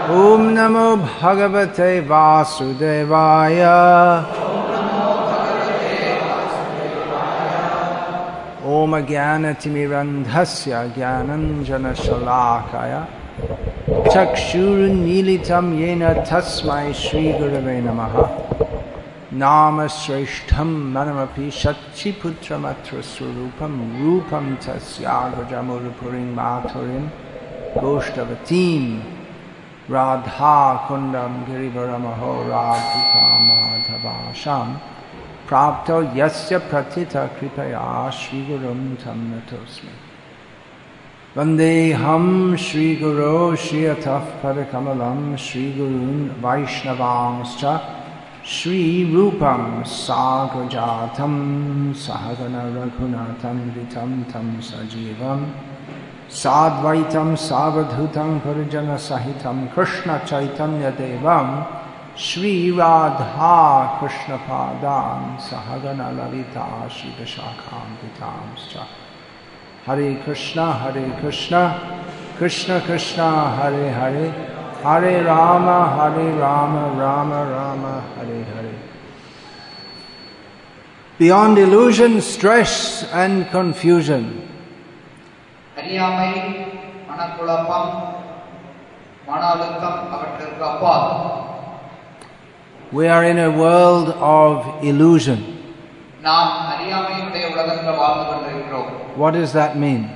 Om Namo Bhagavate Vasudevaya. Om Ajnanatimirandhasya Jnananjana Shalakaya Chakshurunmilitam Yena Tasmai Shri Gurave Namaha. Nama Shreshtham Manamapi Shachiputramatra Swarupam Rupam Tasya Gajamurupurim Maturim Goshtavatim Radha Kundam Girivaramaho Radhika Madhavasham Prapto Yasya Pratita Kripaya Shri Gurum Tam Natosmi Vandeham Shri Guru Shri Ataf Padakamalam Shri Gurun Vaishnavangscha Shri Rupam Sagrajatam Sahagana Raghunatam Vitam Tam Sajivam Sadvaitam Savadhutam Parijana Sahitam Krishna Chaitanya Devam Shri Radha Krishna Padam Sahagana Lalita Shri Vishakam Vitamscha Hare Krishna Krishna Krishna Hare Hare Hare Rama Rama Rama Hare Hare. Beyond illusion, stress and confusion, we are in a world of illusion. What does that mean?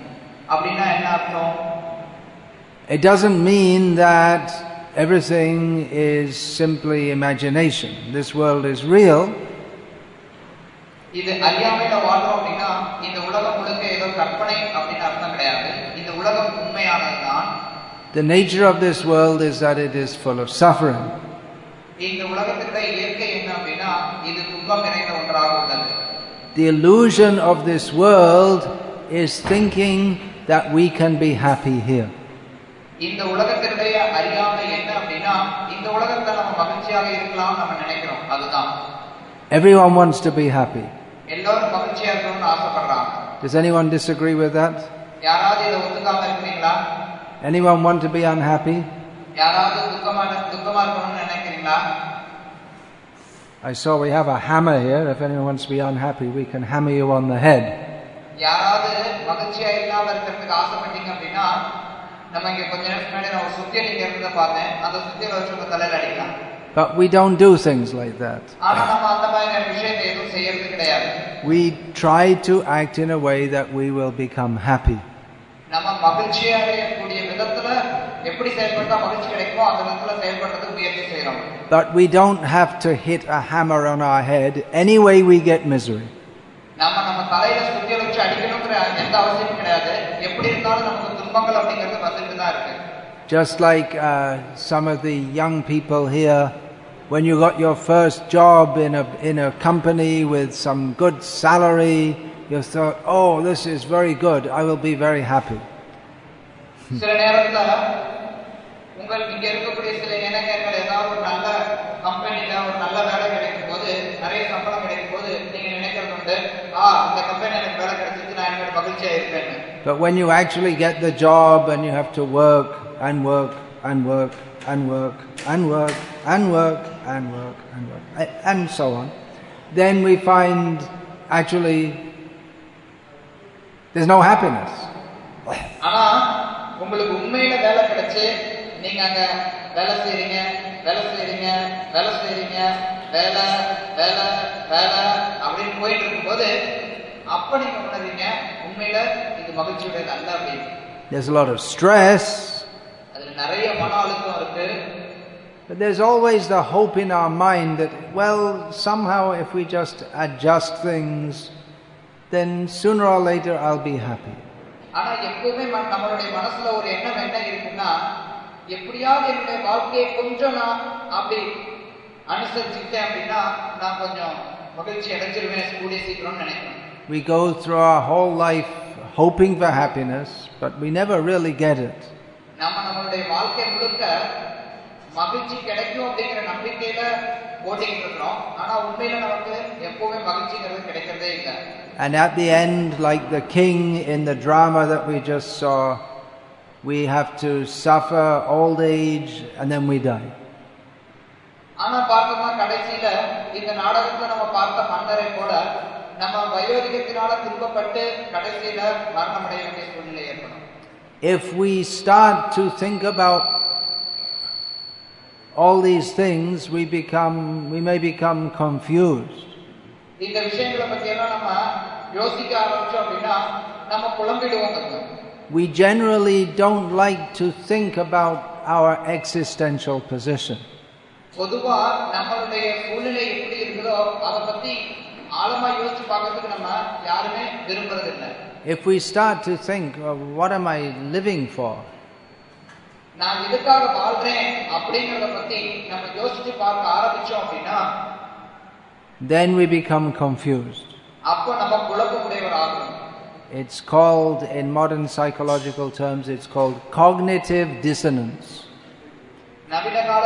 It doesn't mean that everything is simply imagination. This world is real. The nature of this world is that it is full of suffering. The illusion of this world is thinking that we can be happy here. Everyone wants to be happy. Does anyone disagree with that? Anyone want to be unhappy? I saw we have a hammer here. If anyone wants to be unhappy, we can hammer you on the head. But we don't do things like that. We try to act in a way that we will become happy. But we don't have to hit a hammer on our head. Anyway, we get misery. Just like some of the young people here, when you got your first job in a company with some good salary, you thought, oh, this is very good, I will be very happy. But when you actually get the job and you have to work and work and work and work and work and work and work and work and so on, then we find actually there's no happiness. There's a lot of stress, but there's always the hope in our mind that, well, somehow if we just adjust things, then sooner or later I'll be happy. We go through our whole life hoping for happiness, but we never really get it. And at the end, like the king in the drama that we just saw, we have to suffer old age and then we die. ஆனா பார்த்தோம்னா கடைசியில இந்த நாடகத்துல நம்ம பார்த்த மன்னரை போல நம்ம வயோதிகத்தினால துன்பப்பட்டு கடைசியில மரணம் அடைய வேண்டிய சூழ்நிலை ஏற்படும். If we start to think about all these things, we may become confused. இந்த விஷயங்களை பத்தி எல்லாம் நம்ம யோசிக்க ஆரம்பிச்சோம் அப்படின்னா நம்ம குழம்பிடுவோம். We generally don't like to think about our existential position. பொதுவா நம்மளுடைய சூழ்நிலை எப்படி இருக்குதோ அத பத்தி ஆழமா யோசிச்சு பார்க்கிறதுக்கு நம்ம யாருமே விரும்புறது இல்ல. If we start to think, what am I living for? நான் எதுக்காக வாழ்றேன் அப்படிங்கறத பத்தி நம்ம யோசிச்சு பார்க்க ஆரம்பிச்சோம் அப்படின்னா then we become confused. அப்ப நம்ம குழப்பமுடையவராகும். It's called, in modern psychological terms, it's called cognitive dissonance. நவீனகால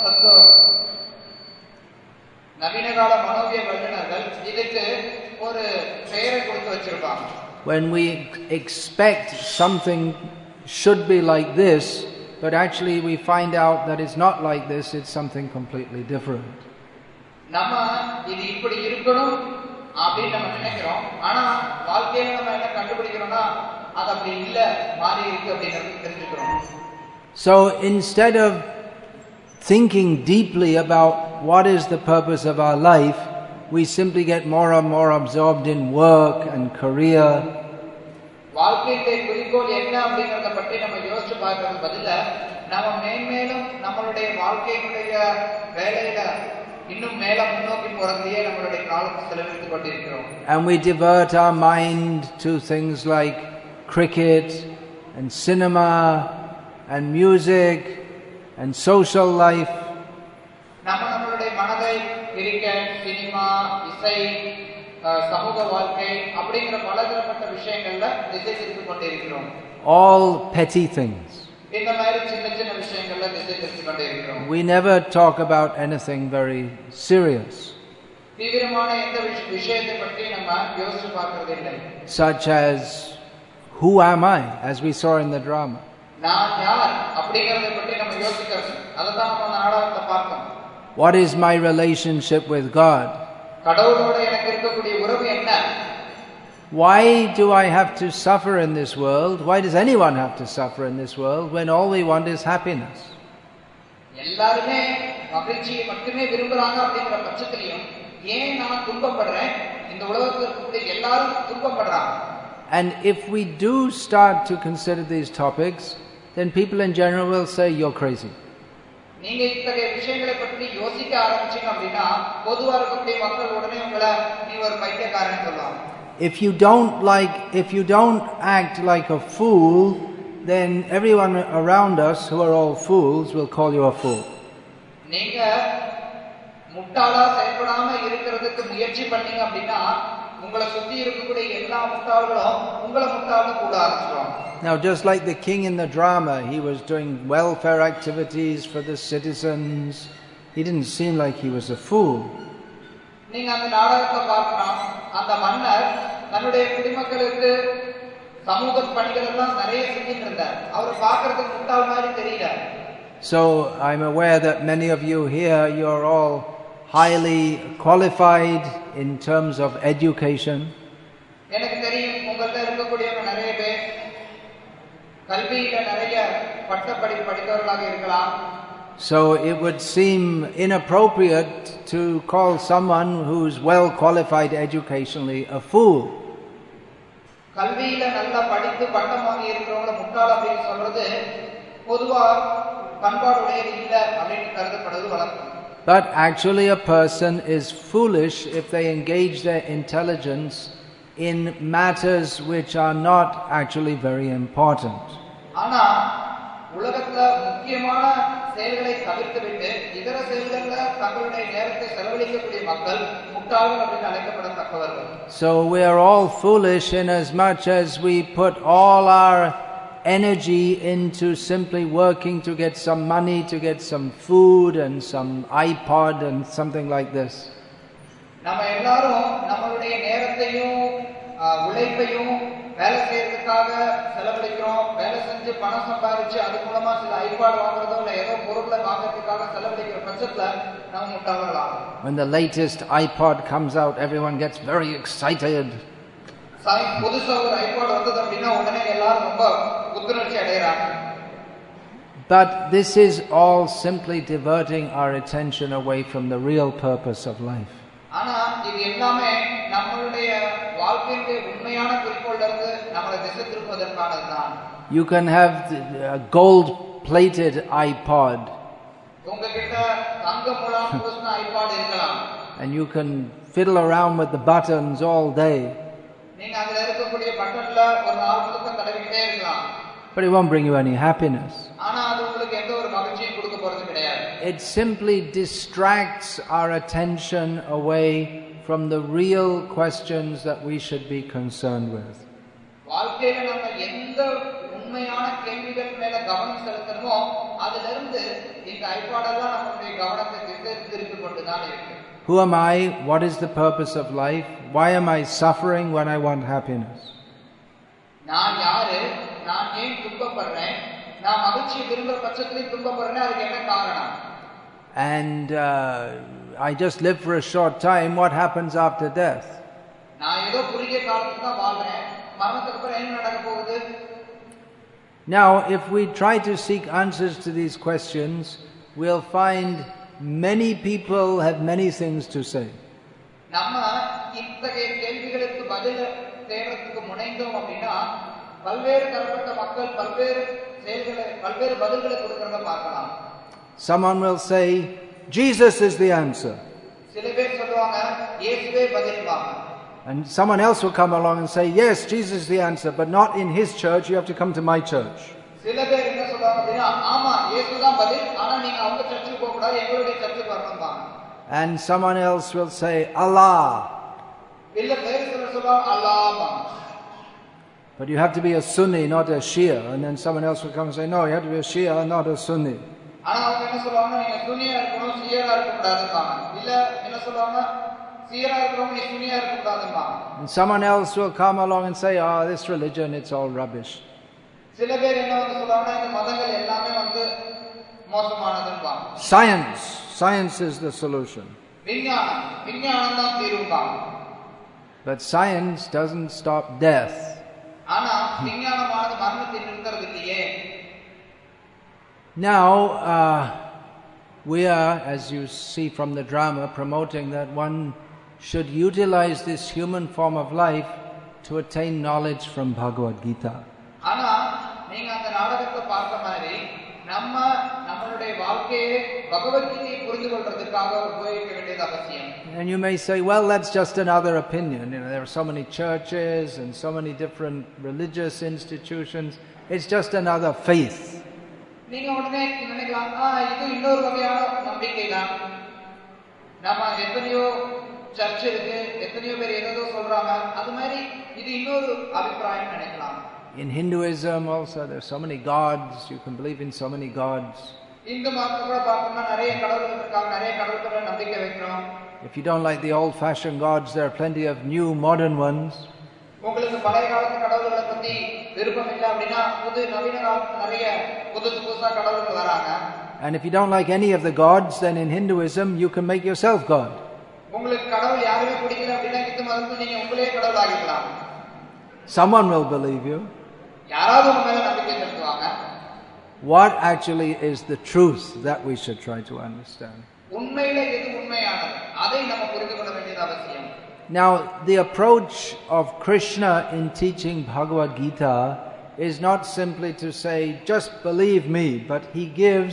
மனோவிய வல்லுநர்கள் இதுக்கு ஒரு பெயரை கொடுத்து வச்சிருப்பாங்க. When we expect something should be like this, but actually we find out that it's not like this, it's something completely different. நம்ம இது இப்படி இருக்கணும் அப்படின்னு நம்ம நினைக்கிறோம், ஆனா வாழ்க்கையில நம்ம என்ன கண்டுபிடிக்கிறோம்னா அது அப்படி இல்ல, மாறி இருக்கு அப்படின்னு தெரிஞ்சுக்கிறோம். So instead of thinking deeply about what is the purpose of our life, we simply get more and more absorbed in work and career. வாழ்க்கையிலே குறிக்கோள் என்ன அப்படிங்கறத பற்றி நம்ம யோசிச்சு பார்க்கிறது பதிலா நாம மேன்மேலும் நம்மளுடைய வாழ்க்கையினுடைய வேலையில இன்னும் மேல முன்னோக்கி போறதுலயே நம்மளுடைய காலத்தை செலவழித்துக் கொண்டிருக்கிறோம். And we divert our mind to things like cricket and cinema and music and social life. நம்மளுடைய மனதை கிரிக்கெட், சினிமா, இசை, சமூக வாழ்க்கை அப்படிங்கிற பலதரப்பட்ட விஷயங்கள்ல திசை திருப்பி கொண்டிருக்கிறோம். All petty things. இந்த மாதிரி சின்ன சின்ன விஷயங்கள்ல திசை திருப்பி கொண்டிருக்கிறோம். We never talk about anything very serious. தீவிரமான எந்த விஷயத்தை பற்றி நம்ம யோசிச்சு பார்க்கிறது இல்லை. Such as, who am I, as we saw in the drama. நான் யார் அப்படிங்கறதை பற்றி நம்ம யோசிக்கிறோம். அததான் நம்ம நாடகத்தை பார்த்தோம். What is my relationship with God? கடவுளோடு எனக்கு இருக்கக்கூடிய உறவு என்ன? Why do I have to suffer in this world? Why does anyone have to suffer in this world when all we want is happiness? எல்லாரும் மகிழ்ச்சியை மட்டுமே விரும்புறாங்க அப்படிங்கற பட்சத்திலும் ஏன் நான் துன்பப்படுறேன்? இந்த உலகத்துல இருக்கக்கூடிய எல்லாரும் துன்பப்படுறாங்க. And if we do start to consider these topics, then people in general will say you're crazy. நீங்க இத்தகைய விஷயங்களை பற்றி யோசிக்க ஆரம்பிச்சீங்க அப்படின்னா பொதுவா இருக்கக்கூடிய மக்கள் உடனே உங்களை நீ ஒரு பைத்தியக்காரன்னு சொல்லுவாங்க. If you don't act like a fool, then everyone around us who are all fools will call you a fool. நீங்க முட்டாளா செயல்படாம இருக்கிறதுக்கு முயற்சி பண்ணீங்க அப்படின்னா உங்களை சுத்தி இருக்கக்கூடிய எல்லா முட்டாள்களும் உங்களை முட்டாள்னு கூட ஆரம்பிச்சிடுவாங்க. Now, just like the king in the drama, he was doing welfare activities for the citizens. He didn't seem like he was a fool. நீங்க அந்த நாடகத்தை பார்க்கலாம், அந்த மன்னர் தன்னுடைய குடிமக்களுக்கு சமூக பணிகள் எல்லாம் நிறைய செஞ்சிட்டு இருந்தார். அவர் பார்க்கிறதுக்கு முட்டாள் மாதிரி தெரியல. So I'm aware that many of you here, you're all highly qualified in terms of education. எனக்கு தெரியும் உங்கள்ட்ட இருக்கக்கூடியவங்க நிறைய பேர் கல்வியில நிறைய பட்டப்படிப்பு படித்தவர்களாக இருக்கலாம். So it would seem inappropriate to call someone who's well qualified educationally a fool. கல்வியில நல்லா படித்து பட்டம் வாங்கி இருக்கிறவங்க முட்டாள் அப்படின்னு சொல்றது பொதுவா பண்பாடுடையது இல்ல அப்படின்னு கருதப்படுவது வழக்கம். But actually a person is foolish if they engage their intelligence in matters which are not actually very important. ஆனா உலகத்துல முக்கியமான செயல்களை தவிர்த்துவிட்டு இதர செயல்கள்ல தங்களுடைய நேரத்தை செலவழிக்கக்கூடிய மக்கள் முட்டாள்கள் அப்படின்னு அழைக்கப்படத்தக்கவர்கள். So we are all foolish in as much as we put all our energy into simply working to get some money, to get some food and some iPod and something like this. நம்ம எல்லாரும் நம்மளுடைய நேரத்தையும் உழைப்பையும் வேலை செய்யறதுக்காக செலவழிக்கிறோம். வேலை செஞ்ச படிச்சு பணம் சம்பாதிச்சு அது மூலமா சில ஐபாட் வாங்குறதோ இல்ல ஏதோ பொருட்களை வாங்குறதுக்காக செலவழிக்கிற பட்சத்துல நம்ம முட்டாள்களாம். When the latest iPod comes out, everyone gets very excited. புதுசா ஒரு ஐபாட் வந்தது அப்படின்னா உடனே எல்லாரும் ரொம்ப புத்துணர்ச்சி அடையறாங்க. But this is all simply diverting our attention away from the real purpose of life. ஆனா இது எல்லாமே நம்மளுடைய வாழ்க்கையின் உண்மையான குறிக்கோள்ல இருந்து நம்மளை திசை திருப்புவதற்கானதுதான். You can have a gold plated iPod. உங்ககிட்ட தங்க முலாம் பூசின ஐபாட் இருக்கலாம். And you can fiddle around with the buttons all day. நீங்க அதுல இருக்கக்கூடிய பட்டன்ல ஒரு நாள் முழுக்க தடவிட்டே இருக்கலாம். But it won't bring you any happiness. ஆனா அது உங்களுக்கு எந்த ஒரு மகிழ்ச்சியும் கொடுக்க போறது கிடையாது. It simply distracts our attention away from the real questions that we should be concerned with. வாழ்க்கையில நம்ம எந்த உண்மையான கேள்விகள் மேல கவனம் செலுத்தணுமோ அதிலிருந்து இந்த ஐபாடெல்லாம் நம்மளுடைய கவனத்தை திசை திருப்பி கொண்டுதான் இருக்கு. Who am I? What is the purpose of life? Why am I suffering when I want happiness? நான் யாரு? நான் ஏன் துன்பப்படுறேன்? நான் மகிழ்ச்சி விரும்புற பட்சத்திலே துன்பப்படுறேன். அதுக்கு என்ன காரணம்? And I just live for a short time. What happens after death? நான் ஏதோ குறுகிய காலத்துக்கு தான் வாழ்றேன். மரணத்துக்கு அப்புறம் என்ன நடக்க போகுது? Now, if we try to seek answers to these questions, we'll find many people have many things to say. நம்ம இத்தகைய கேள்விகளுக்கு பதில் தேடுறதுக்கு முனைந்தோம் அப்படின்னா பல்வேறு தரப்பட்ட மக்கள் பல்வேறு செயல்களை பல்வேறு பதில்களை கொடுக்கறத பார்க்கலாம். Someone will say, Jesus is the answer. சில பேர் சொல்லுவாங்க இயேசுவே பதில்வாங்க. And someone else will come along and say, yes, Jesus is the answer, but not in his church, you have to come to my church. சில பேர் என்ன சொல்றாங்க அப்படின்னா ஆமா இயேசுதான் பதில், ஆனா நீங்க அவங்க சர்ச்சுக்கு போக கூடாது, எங்களுடைய சர்ச்சுக்கு வரணும்பாங்க. And someone else will say, Allah. இல்ல வேறு சிலர் சொல்றாங்க அல்லாஹ். But you have to be a Sunni, not a Shia. And then someone else will come and say, no, you have to be a Shia, not a Sunni. ஆனா அவங்க என்ன சொல்றாங்க நீங்க சுன்னியா இருக்கணும் ஷியரா இருக்க கூடாதும்பாங்க. இல்ல என்ன சொல்றாங்க ஷியரா இருக்கறவங்க நீ சுன்னியா இருக்க கூடாதும்பாங்க. And someone else will come along and say, oh, this religion, it's all rubbish. சில பேர் என்ன வந்து சொல்றாங்க இந்த மதங்கள் எல்லாமே வந்து மோசமானதும்பாங்க. Science is the solution. விஞ்ஞானம் தான் தீர்வும்பாங்க. But science doesn't stop death. ஆனா விஞ்ஞானமானது மரணத்தை நிறுத்துறது இல்லையே. Now, we are, as you see from the drama, promoting that one should utilize this human form of life to attain knowledge from Bhagavad Gita. ஆனா நீங்க அந்த நாடகத்தை பார்த்த மாதிரி நம்மளுடைய வாழ்க்கையை பகவத்கீதையை புரிந்து கொள்றதுக்காக உபயோகிக்க வேண்டியது அவசியம். And you may say, well, that's just another opinion. You know, there are so many churches and so many different religious institutions. It's just another faith. நீங்க உடனே நினைக்கலாம் இது இன்னொரு வகையான நம்பிக்கை தான். நம்ம எத்தனையோ சர்ச் இருக்கு, எத்தனையோ பேர் ஏதோ சொல்றாங்க, அது மாதிரி இது இன்னொரு அபிப்பிராயம் நினைக்கலாம். In Hinduism also there are so many gods, you can believe in so many gods. Hindu மதத்துல கூட பார்த்தோம்னா நிறைய கடவுள்கள் இருக்காங்க, நிறைய கடவுள்கள நம்பிக்கை வைக்கிறோம். If you don't like the old fashioned gods, there are plenty of new modern ones. உங்களுக்கு பழைய காலத்து கடவுள்களை பத்தி விருப்பம் இல்ல அப்படினா புது நவீன காலத்துல நிறைய புதுசா கடவுள்கள் வராங்க. And if you don't like any of the gods, then in Hinduism you can make yourself God. உங்களுக்கு கடவுள் யாரையுமே பிடிக்கல அப்படினா இந்து மதத்துல நீங்க உங்களையே கடவுள் ஆக்கிக்கலாம். Someone will believe you. யாராவது உங்க மேல நம்பிக்கை செலுத்துவாங்க. What actually is the truth that we should try to understand? உண்மையிலே எது உண்மையானது அதை நம்ம புரிந்து கொள்ள வேண்டியது அவசியம். Now, the approach of Krishna in teaching Bhagavad Gita is not simply to say, just believe me, but he gives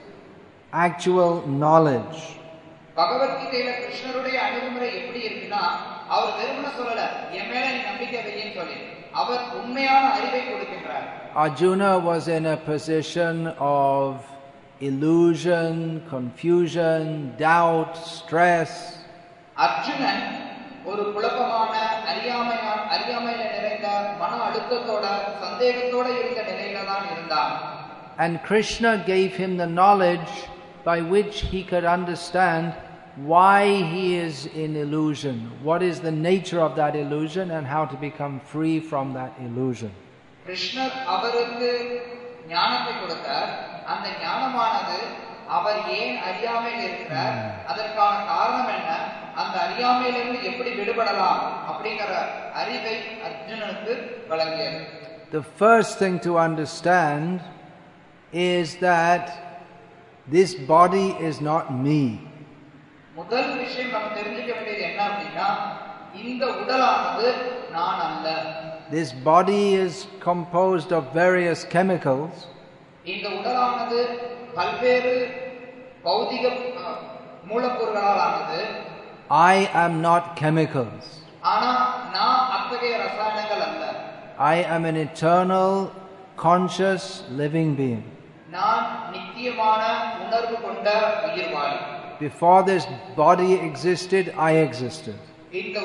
actual knowledge. பகவத் கீதையில கிருஷ்ணருடைய அணுகுமுறை எப்படி இருக்குன்னா அவர் வெறுமனே சொல்லல என் மேல நீ நம்பிக்கை வைன்னு சொல்லி அவர் உண்மையான அறிவை கொடுக்கின்றார். Arjuna was in a position of illusion, confusion, doubt, stress. Arjunan ஒரு குழப்பமான அறியாமையில நிறைந்த மன அழுத்தத்தோட சந்தேகத்தோட இருந்த நிலையில தான் இருந்தான். And Krishna gave him the knowledge by which he could understand why he is in illusion, what is the nature of that illusion and how to become free from that illusion. கிருஷ்ணர் அவருக்கு ஞானத்தை கொடுத்தார். அந்த ஞானமானது அவர் ஏன் அறியாமையில் இருக்கிறார், அதற்கான காரணம் என்ன, அந்த அறியாமையிலிருந்து எப்படி விடுபடலாம் அப்படிங்கிற அறிவை அர்ஜுனனுக்கு வழங்கியது. The first thing to understand is that this body is not me. முதல் விஷயம் நம்ம தெரிஞ்சுக்க வேண்டியது என்ன அப்படின்னா, இந்த உடலானது நான் அல்ல. This body is composed of various chemicals. இந்த உடலானது பல்வேறு பௌதிக மூலப்பொருட்களால் ஆனது. I am not chemicals. ஆனா நான் அத்தகைய ரசாயனங்கள் அல்ல. I am an eternal, conscious, living being. நான் நித்தியமான உணர்வு கொண்ட உயிர்வாளி. Before this body existed, I existed. இந்த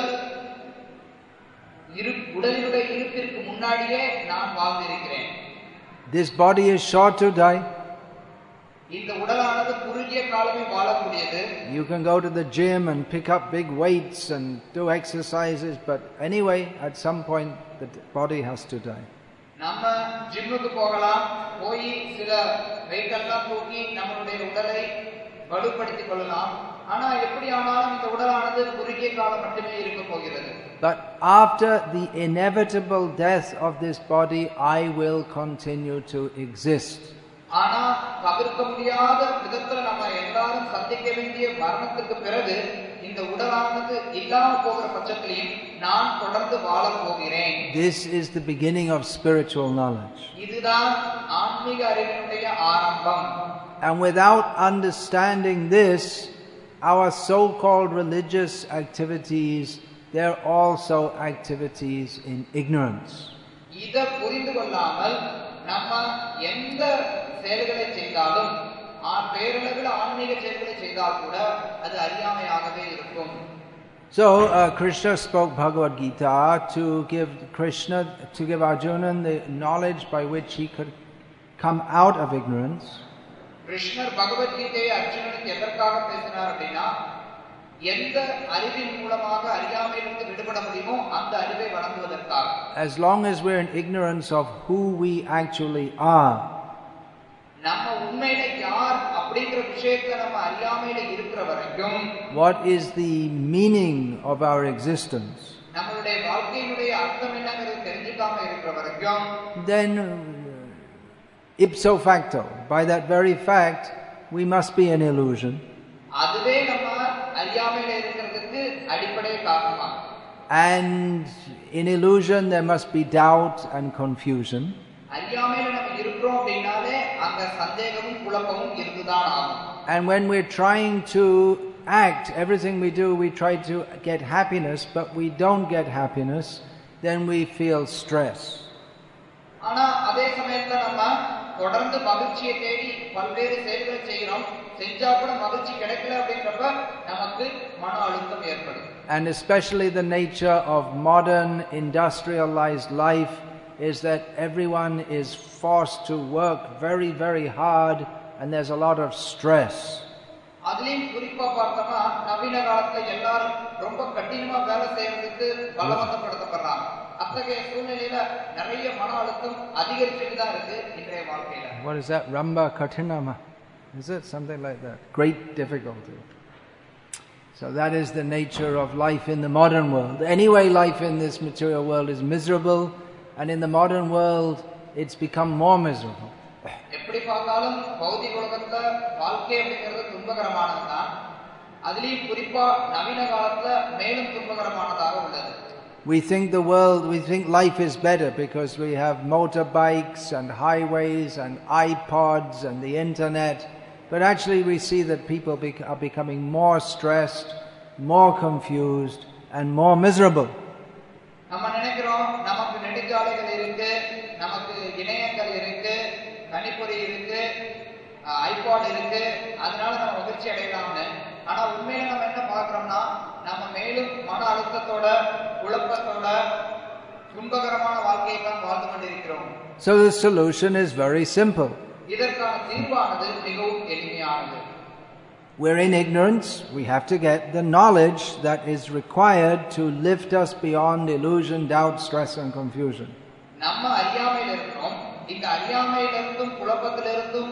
உடலினுடைய இருப்பிற்கு முன்னாடியே நான் வாழ்ந்திருக்கிறேன். This body is short to die. இந்த உடலானது குறுகிய காலமே வாழக்கூடியது. You can go to the gym and pick up big weights and do exercises, but anyway, at some point the body has to die. நம்ம ஜிம்முக்கு போகலாம், போய் சில வெயிட் எல்லாம் தூக்கி நம்மளுடைய உடலை வலுப்படுத்திக் கொள்ளலாம். ஆனா எப்படி ஆனாலும் இந்த உடலானது குறுகிய காலம் மட்டுமே இருக்க போகிறது. But after the inevitable death of this body, I will continue to exist. ஆனா தவிர்க்க முடியாத விதத்துல நம்ம எல்லாரும் சந்திக்க வேண்டிய மரணத்துக்கு பிறகு இந்த உடலானது இல்லாம போகிற பட்சத்திலையும் நான் தொடர்ந்து வாழப் போகிறேன். This is the beginning of spiritual knowledge. இதுதான் ஆன்மீக அறிவினுடைய ஆரம்பம். And without understanding this, our so-called religious activities, they're also activities in ignorance. இத புரிந்து கொள்ளாமல் நம்ம எந்த செயல்களை செய்தாலும் பேரளவில் ஆன்மீக செயல்களை செய்தால் கூட அது அறியாமையாகவே இருக்கும். So Krishna spoke Bhagavad Gita to give Arjuna the knowledge by which he could come out of ignorance. கிருஷ்ணர் பகவத்கீதையை அர்ஜுனனுக்கு எதற்காக பேசினார் அப்படின்னா, எந்த அறிவின் மூலமாக அறியாமையிலிருந்து விடுபட முடியுமோ அந்த அறிவை வழங்குவதற்காக. As long as we're in ignorance of who we actually are, நம்ம உண்மையில யார் அப்படிங்கிற விஷயத்தை நம்ம அறியாமையில இருக்கிற வரைக்கும், what is the meaning of our existence, நம்மளுடைய வாழ்க்கையினுடைய அர்த்தம் என்னங்கிறது தெரிஞ்சுக்காம இருக்கிற வரைக்கும், then ipso facto, by that very fact, we must be an illusion. அதுவே நம்ம அறியாமையில இருக்கிறதுக்கு அடிப்படை காரணமா. And in illusion there must be doubt and confusion. அறியாமையில நம்ம இருக்கிறோம் அப்படினாலே அங்க சந்தேகமும் குழப்பமும் இருந்துதான் ஆகும். And when we're trying to act, everything we do, we try to get happiness, but we don't get happiness, then we feel stress. ஆனா அதே சமயத்துல நம்ம தொடர்ந்து மகிழ்ச்சியை தேடி பல்வேறு செயல்களை செய்கிறோம், செஞ்சா கூட மகிழ்ச்சி கிடைக்கல அப்படின்றப்ப நமக்கு மன அழுத்தம் ஏற்படும். And especially the nature of modern industrialized life is that everyone is forced to work very, very hard and there's a lot of stress. அதுலயும் குறிப்பா பார்த்தோம்னா நவீன காலத்துல எல்லாரும் ரொம்ப கடினமா வேலை செய்யறதுக்கு பலவந்தப்படுத்தப்படுறாங்க. அத்தகைய சூழ்நிலையில நிறைய மன அழுத்தம் அதிகரிச்சுட்டு தான் இருக்கு இன்றைய வாழ்க்கையில. What is that? Ramba Katinama? Is it something like that? Great difficulty. So that is the nature of life in the modern world. Anyway, life in this material world is miserable, and in the modern world it's become more miserable. எப்படி பார்த்தாலும் பௌதிக உலகத்துல வாழ்க்கை அப்படிங்கிறது துன்பகரமானதுதான். அதுலயும் குறிப்பா நவீன காலத்துல மேலும் துன்பகரமானதாக உள்ளது. We think life is better because we have motorbikes and highways and iPods and the internet. But actually we see that people are becoming more stressed, more confused and more miserable. நம்ம நினைக்கிறோம் நமக்கு நெடுஞ்சாலைகள் இருக்கு, நமக்கு இணையங்கள் இருக்கு, கணிப்பொறி இருக்கு, iPod இருக்கு, அதனால நம்ம மகிழ்ச்சி அடையலாம்னு. ஆனா உண்மையில நம்ம என்ன பார்க்கிறோம்னா, நம்ம மேலும் மன அழுத்தத்தோட குழப்பத்தோட துன்பகரமான வாழ்க்கையை தான் வாழ்ந்து கொண்டிருக்கிறோம். So the solution is very simple. இதற்கான தீர்வானது மிகவும் எளிமையானது. We're in ignorance. We have to get the knowledge that is required to lift us beyond illusion, doubt, stress and confusion. நம்ம அறியாமையில் இருக்கிறோம். இந்த அறியாமையிலிருந்தும் குழப்பத்திலிருந்தும்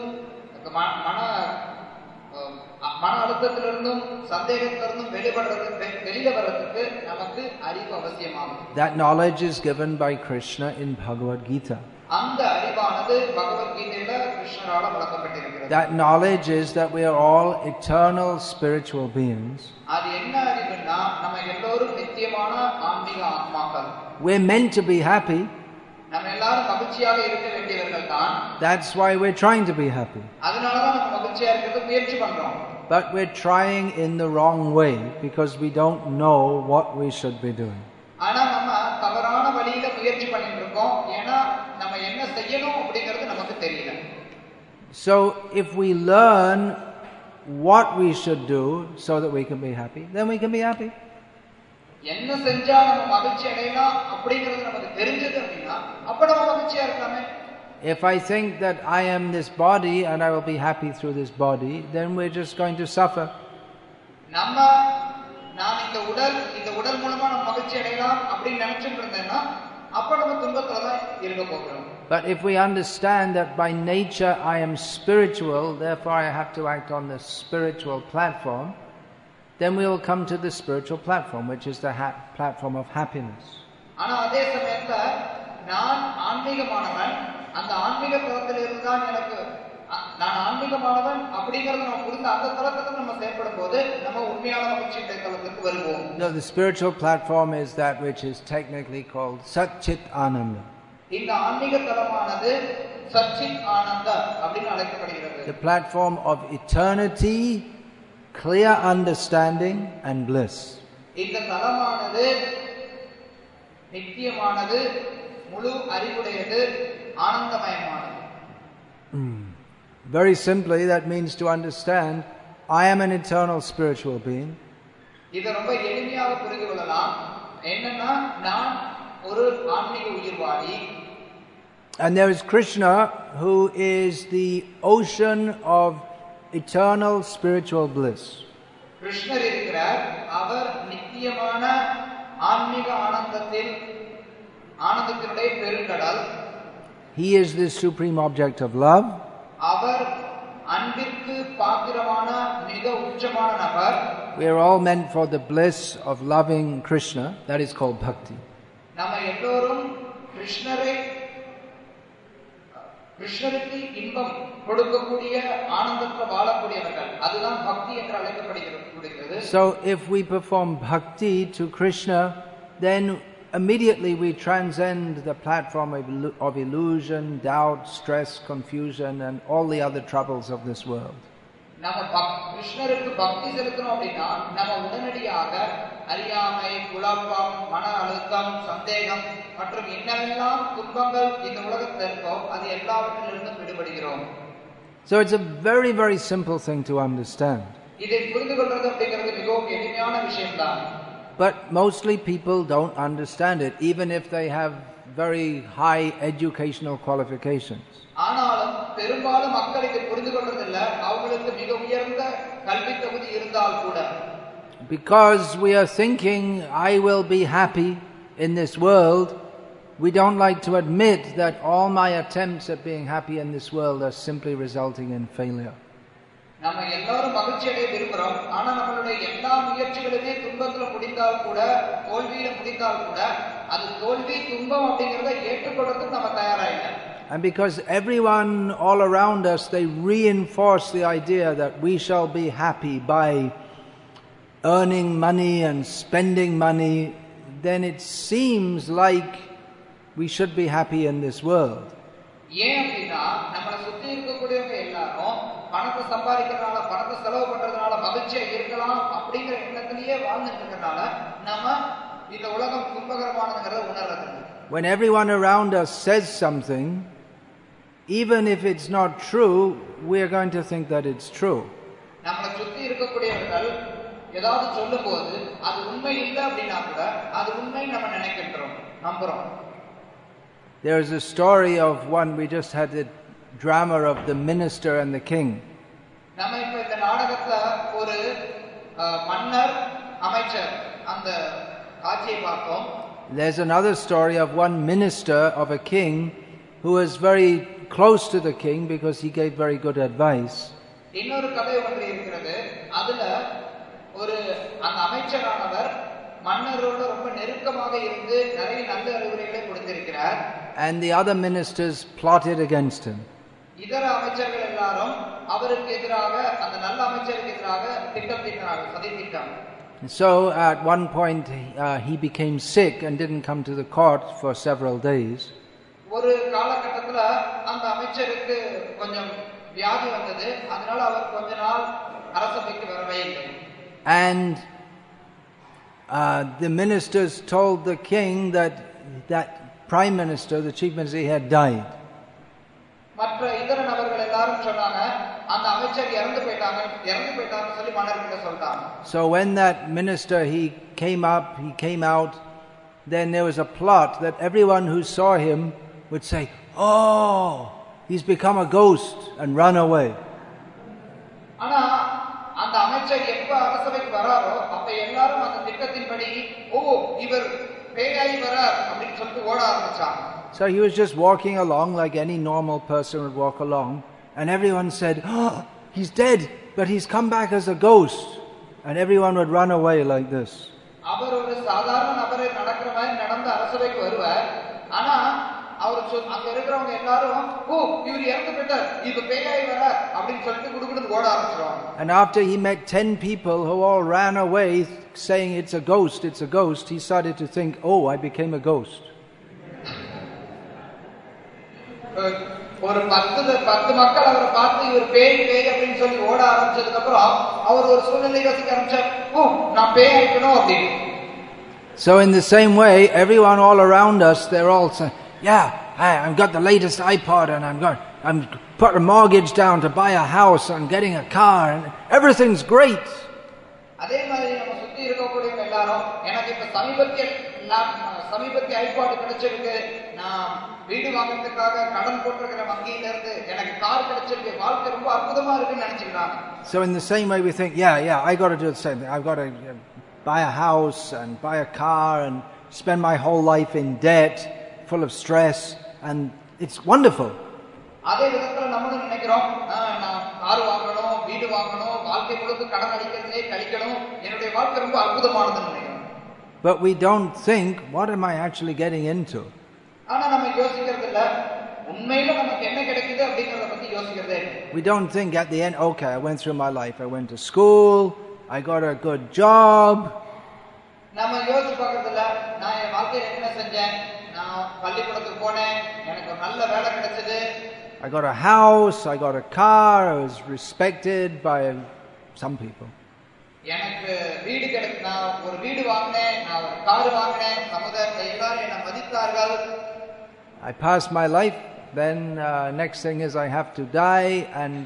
மன அழுத்தத்திலிருந்தும் சந்தேகத்திலிருந்தும் வெளியில வர்றதுக்கு நமக்கு அறிவு அவசியமாகும். That knowledge is given by Krishna in Bhagavad Gita. அந்த அறிவானது பகவத்கீதையில கிருஷ்ணரால வழங்கப்பட்டிருக்கிறது. That knowledge is that we are all eternal spiritual beings. அது என்ன அறிவுன்னா நம்ம எல்லோரும் நித்தியமான ஆன்மீக ஆத்மாக்கள். We're meant to be happy. நம்ம எல்லாரும் மகிழ்ச்சியாக இருக்க வேண்டியவர்கள் தான். That's why we're trying to be happy. அதனால தான் நம்ம மகிழ்ச்சியா இருக்கிறதுக்கு முயற்சி பண்றோம். But we're trying in the wrong way because we don't know what we should be doing. ஆனா நம்ம தவறான வழியில முயற்சி பண்ணிட்டு இருக்கோம். ஏன்னா நம்ம என்ன செய்யணும் அப்படிங்கிறது நமக்கு தெரியல. So if we learn what we should do so that we can be happy, then we can be happy. என்ன செஞ்சா நம்ம மகிழ்ச்சி அடையலாம் அப்படிங்கிறது நமக்கு தெரிஞ்சது அப்படின்னா அப்ப நம்ம மகிழ்ச்சியா இருக்கலாமே. If I think that I am this body and I will be happy through this body, then we're just going to suffer. நான் இந்த உடல் மூலமா நம்ம மகிழ்ச்சி அடையலாம் அப்படின்னு நினைச்சிட்டு இருந்தேன்னா அப்ப நம்ம துன்பத்துல தான் இருக்க போகிறோம். But if we understand that by nature I am spiritual, therefore I have to act on the spiritual platform, then we will come to the spiritual platform, which is the platform of happiness. ஆனா அதே சமயத்துல நான் ஆன்மீகமானவன், அந்த ஆன்மீக தளத்தில் இருந்தால் எனக்கு நான் ஆன்மீகமானவன் அப்படிங்கறத நம்ம புரிந்து அந்த தளத்துல நம்ம செயல்படும் போது நம்ம உண்மையான மகிழ்ச்சியின் தளத்துக்கு வருவோம். No, the spiritual platform is that which is technically called Satchit Ananda. இந்த ஆன்மீக தளமானது சச்சித் ஆனந்த அப்படின்னு அழைக்கப்படுகிறது. The platform of eternity, clear understanding and bliss. இந்த தளமானது நித்தியமானது, முழு அறிவுடையது, ஆனந்தமயமானது. Very simply, that means to understand I am an eternal spiritual being. இத ரொம்ப எளிமையாக புரிந்து கொள்ளலாம். என்னன்னா நான் ஒரு ஆன்மீக உயிர்வாளி. And there is Krishna who is the ocean of eternal spiritual bliss. கிருஷ்ணர் இருக்கிறார். அவர் நித்தியமான ஆன்மீக ஆனந்தத்தினுடைய பெருங்கடல். He is the supreme object of love. அவர் அன்பிற்கு பாத்திரமான மிக உச்சமான நபர். We are all meant for the bliss of loving Krishna. That is called bhakti. நம்ம எல்லோரும் கிருஷ்ணருக்கு இன்பம் கொடுக்கக்கூடிய ஆனந்தத்தில் வாழக்கூடியவர்கள். அதுதான் பக்தி என்று அழைக்கப்படுகிறது. So if we perform bhakti to Krishna, then immediately we transcend the platform of illusion, doubt, stress, confusion and all the other troubles of this world. நம்ம கிருஷ்ணருக்கு பக்தி செலுத்தணும் அப்படின்னா நம்ம உடனடியாக அறியாமை, குழப்பம், மன அழுத்தம், சந்தேகம் மற்றும் என்னவெல்லாம் துன்பங்கள் இந்த உலகத்தில் இருக்கோ அது எல்லாவற்றிலிருந்தும் விடுபடுகிறோம். So it's a very, very simple thing to understand. இதை புரிந்து கொள்வது அப்படிங்கிறது மிகவும் எளிமையான விஷயம்தான். But mostly people don't understand it, even if they have very high educational qualifications. ஆனாலும் பெரும்பாலும் மக்கள் இதை புரிந்து கொள்வதில்லை. அவங்களுக்கு மிக உயர்ந்த கல்வி தகுதி இருந்தால் கூட. Because we are thinking I will be happy in this world, we don't like to admit that all my attempts at being happy in this world are simply resulting in failure. நம்ம எல்லாரும் மகிழ்ச்சி அடைய விரும்புறோம். ஆனா நம்மளுடைய எல்லா முயற்சிகளுமே துன்பத்துல முடிந்தால் கூட, தோல்வியில முடிந்தால் கூட அது தோல்வி துன்பம் அப்படிங்கறத ஏற்றுக்கொள்றதுக்கு நம்ம தயாரா இல்லை. And because everyone all around us, they reinforce the idea that we shall be happy by earning money and spending money, then it seems like we should be happy in this world. ஏன் அப்படின்னா நம்மளை சுத்தி இருக்கக்கூடியவங்க எல்லாரும் பணத்தை சம்பாதிக்கிறதுனால, பணத்தை செலவு பண்றதுனால மகிழ்ச்சியா இருக்கலாம் அப்படிங்கிற எண்ணத்திலேயே வாழ்ந்துட்டு இருக்கிறதுனால நம்ம இந்த உலகம் துன்பகரமானதுங்கிறத உணர்றது. When everyone around us says something, even if it's not true, we are going to think that it's true. நம்மளை சுத்தி இருக்கக்கூடியவர்கள் ஏதாவது சொல்லும்போது அது உண்மை இல்லை அப்படின்னா கூட அது உண்மை நம்ம நினைக்கின்றோம், நம்புறோம். There is a story of one, we just had the drama of the minister and the king. நம்ம இப்ப இந்த நாடகத்துல ஒரு மன்னர் அமைச்சர் அந்த காட்சியை பார்த்தோம். There's another story of one minister of a king who was very close to the king because he gave very good advice. இன்னொரு கதை ஒன்று இருக்கிறது. அதுல ஒரு அந்த அமைச்சரானவர் மன்னரோட ரொம்ப நெருக்கமாக இருந்து நிறைய நல்ல அறிவுரைகளை கொடுத்திருக்கிறார். And the other ministers plotted against him. இதர அமைச்சர்கள் எல்லாரும் அவருக்கு எதிராக அந்த நல்ல அமைச்சருக்கு எதிராக திட்டம் தீட்டினார்கள், சதி திட்டம். So at one point he became sick and didn't come to the court for several days. ஒரு காலகட்டத்துல அந்த அமைச்சருக்கு கொஞ்சம் வியாதி வந்தது. அதனால அவர் கொஞ்ச நாள் அரசவைக்கு வரவே இல்லை. And the ministers told the king that prime minister, the chief minister, had died. மற்ற இதர நபர்கள் எல்லாரும் சொன்னாங்க அந்த அமைச்சர் இறந்து போயிட்டாங்கன்னு சொல்லி மன்னர்கிட்ட சொல்றாங்க. So when that minister he came out, then there was a plot that everyone who saw him would say, "Oh, he's become a ghost," and run away. ஆனா அந்த அமைச்சர் எப்ப அரசவைக்கு வராரோ அப்ப எல்லாரும் அந்த திட்டத்தின்படி ஓ இவர் பேயாய் வரார் அப்படினு சொல்லிட்டு ஓட ஆரம்பிச்சாங்க. So he was just walking along like any normal person would walk along, and everyone said, "Oh, he's dead, but he's come back as a ghost." And everyone would run away like this. அவர் ஒரு சாதாரண நபரே நடக்கிற மாதிரி நடந்து அரசவைக்கு வருவார். ஆனா அவர் அங்க இருக்கிறவங்க எல்லாரும் ஓ இவர் இறந்து போயிட்டார், இப்ப பேயாய் வரார் அப்படினு சொல்லிட்டு குடுகுடுன்னு ஓட ஆரம்பிச்சாங்க. And after he met 10 people who all ran away saying it's a ghost, he started to think, "Oh, I became a ghost." ஒரு 10 மக்கள் அவரை பார்த்து இவர் பேய் அப்படின்னு சொல்லி ஓட ஆரம்பிச்சதுக்கு அப்புறம் அவர் ஒரு சூழ்நிலை யோசிக்க ஆரம்பிச்சார், ஓ நான் பேய் ஆயிட்டணும் அப்படின்னு. So in the same way, everyone all around us, they're all saying, "Yeah, I've got the latest iPod and I'm put a mortgage down to buy a house and getting a car and everything's great." அதே மாதிரி நம்ம சுத்தி இருக்கக்கூடியவங்க எல்லாரும் எனக்கு இப்ப சமீபத்திய iPod கிடைச்சிருக்கு, நான் வீடு வாங்குறதுக்காக கடன் போட்டிருக்கிற வங்கியில இருந்து எனக்கு கார் கிடைச்சிருக்கு, வாழ்க்கை ரொம்ப அற்புதமா இருக்குன்னு நினைச்சுக்கிறாங்க. So in the same way we think, yeah, I got to do the same thing. I've got to buy a house and buy a car and spend my whole life in debt, full of stress, and it's wonderful. அதே விதத்துல நம்மளும் நினைக்கிறோம், நான் car வாங்கணும், வீடு வாங்கணும், வாழ்க்கை முழுக்க கடன் அடிக்கிறதே கழிக்கணும், என்னுடைய வாழ்க்கை ரொம்ப அற்புதமானதுன்னு நினைக்கிறோம். But we don't think, what am I actually getting into? ஆனா நம்ம யோசிக்கிறது இல்ல, உண்மையில நமக்கு என்ன கிடைக்குது அப்படிங்கறத பத்தி யோசிக்கிறதே இல்ல. We don't think at the end, okay, I went through my life, I went to school, I got a good job. நம்ம யோசிச்சு பார்க்கிறது இல்ல, நான் என் வாழ்க்கையில என்ன செஞ்சேன், நான் பள்ளிக்கூடத்துக்கு போனேன், எனக்கு ஒரு நல்ல வேலை கிடைச்சது, I got a house, I got a car, I was respected by some people. எனக்கு வீடு கிடைச்சு, நான் ஒரு வீடு வாங்கினேன், நான் ஒரு கார் வாங்கினேன், சமுதாயத்துல எல்லாரும் என்னை மதித்தார்கள். I passed my life, then next thing is I have to die, and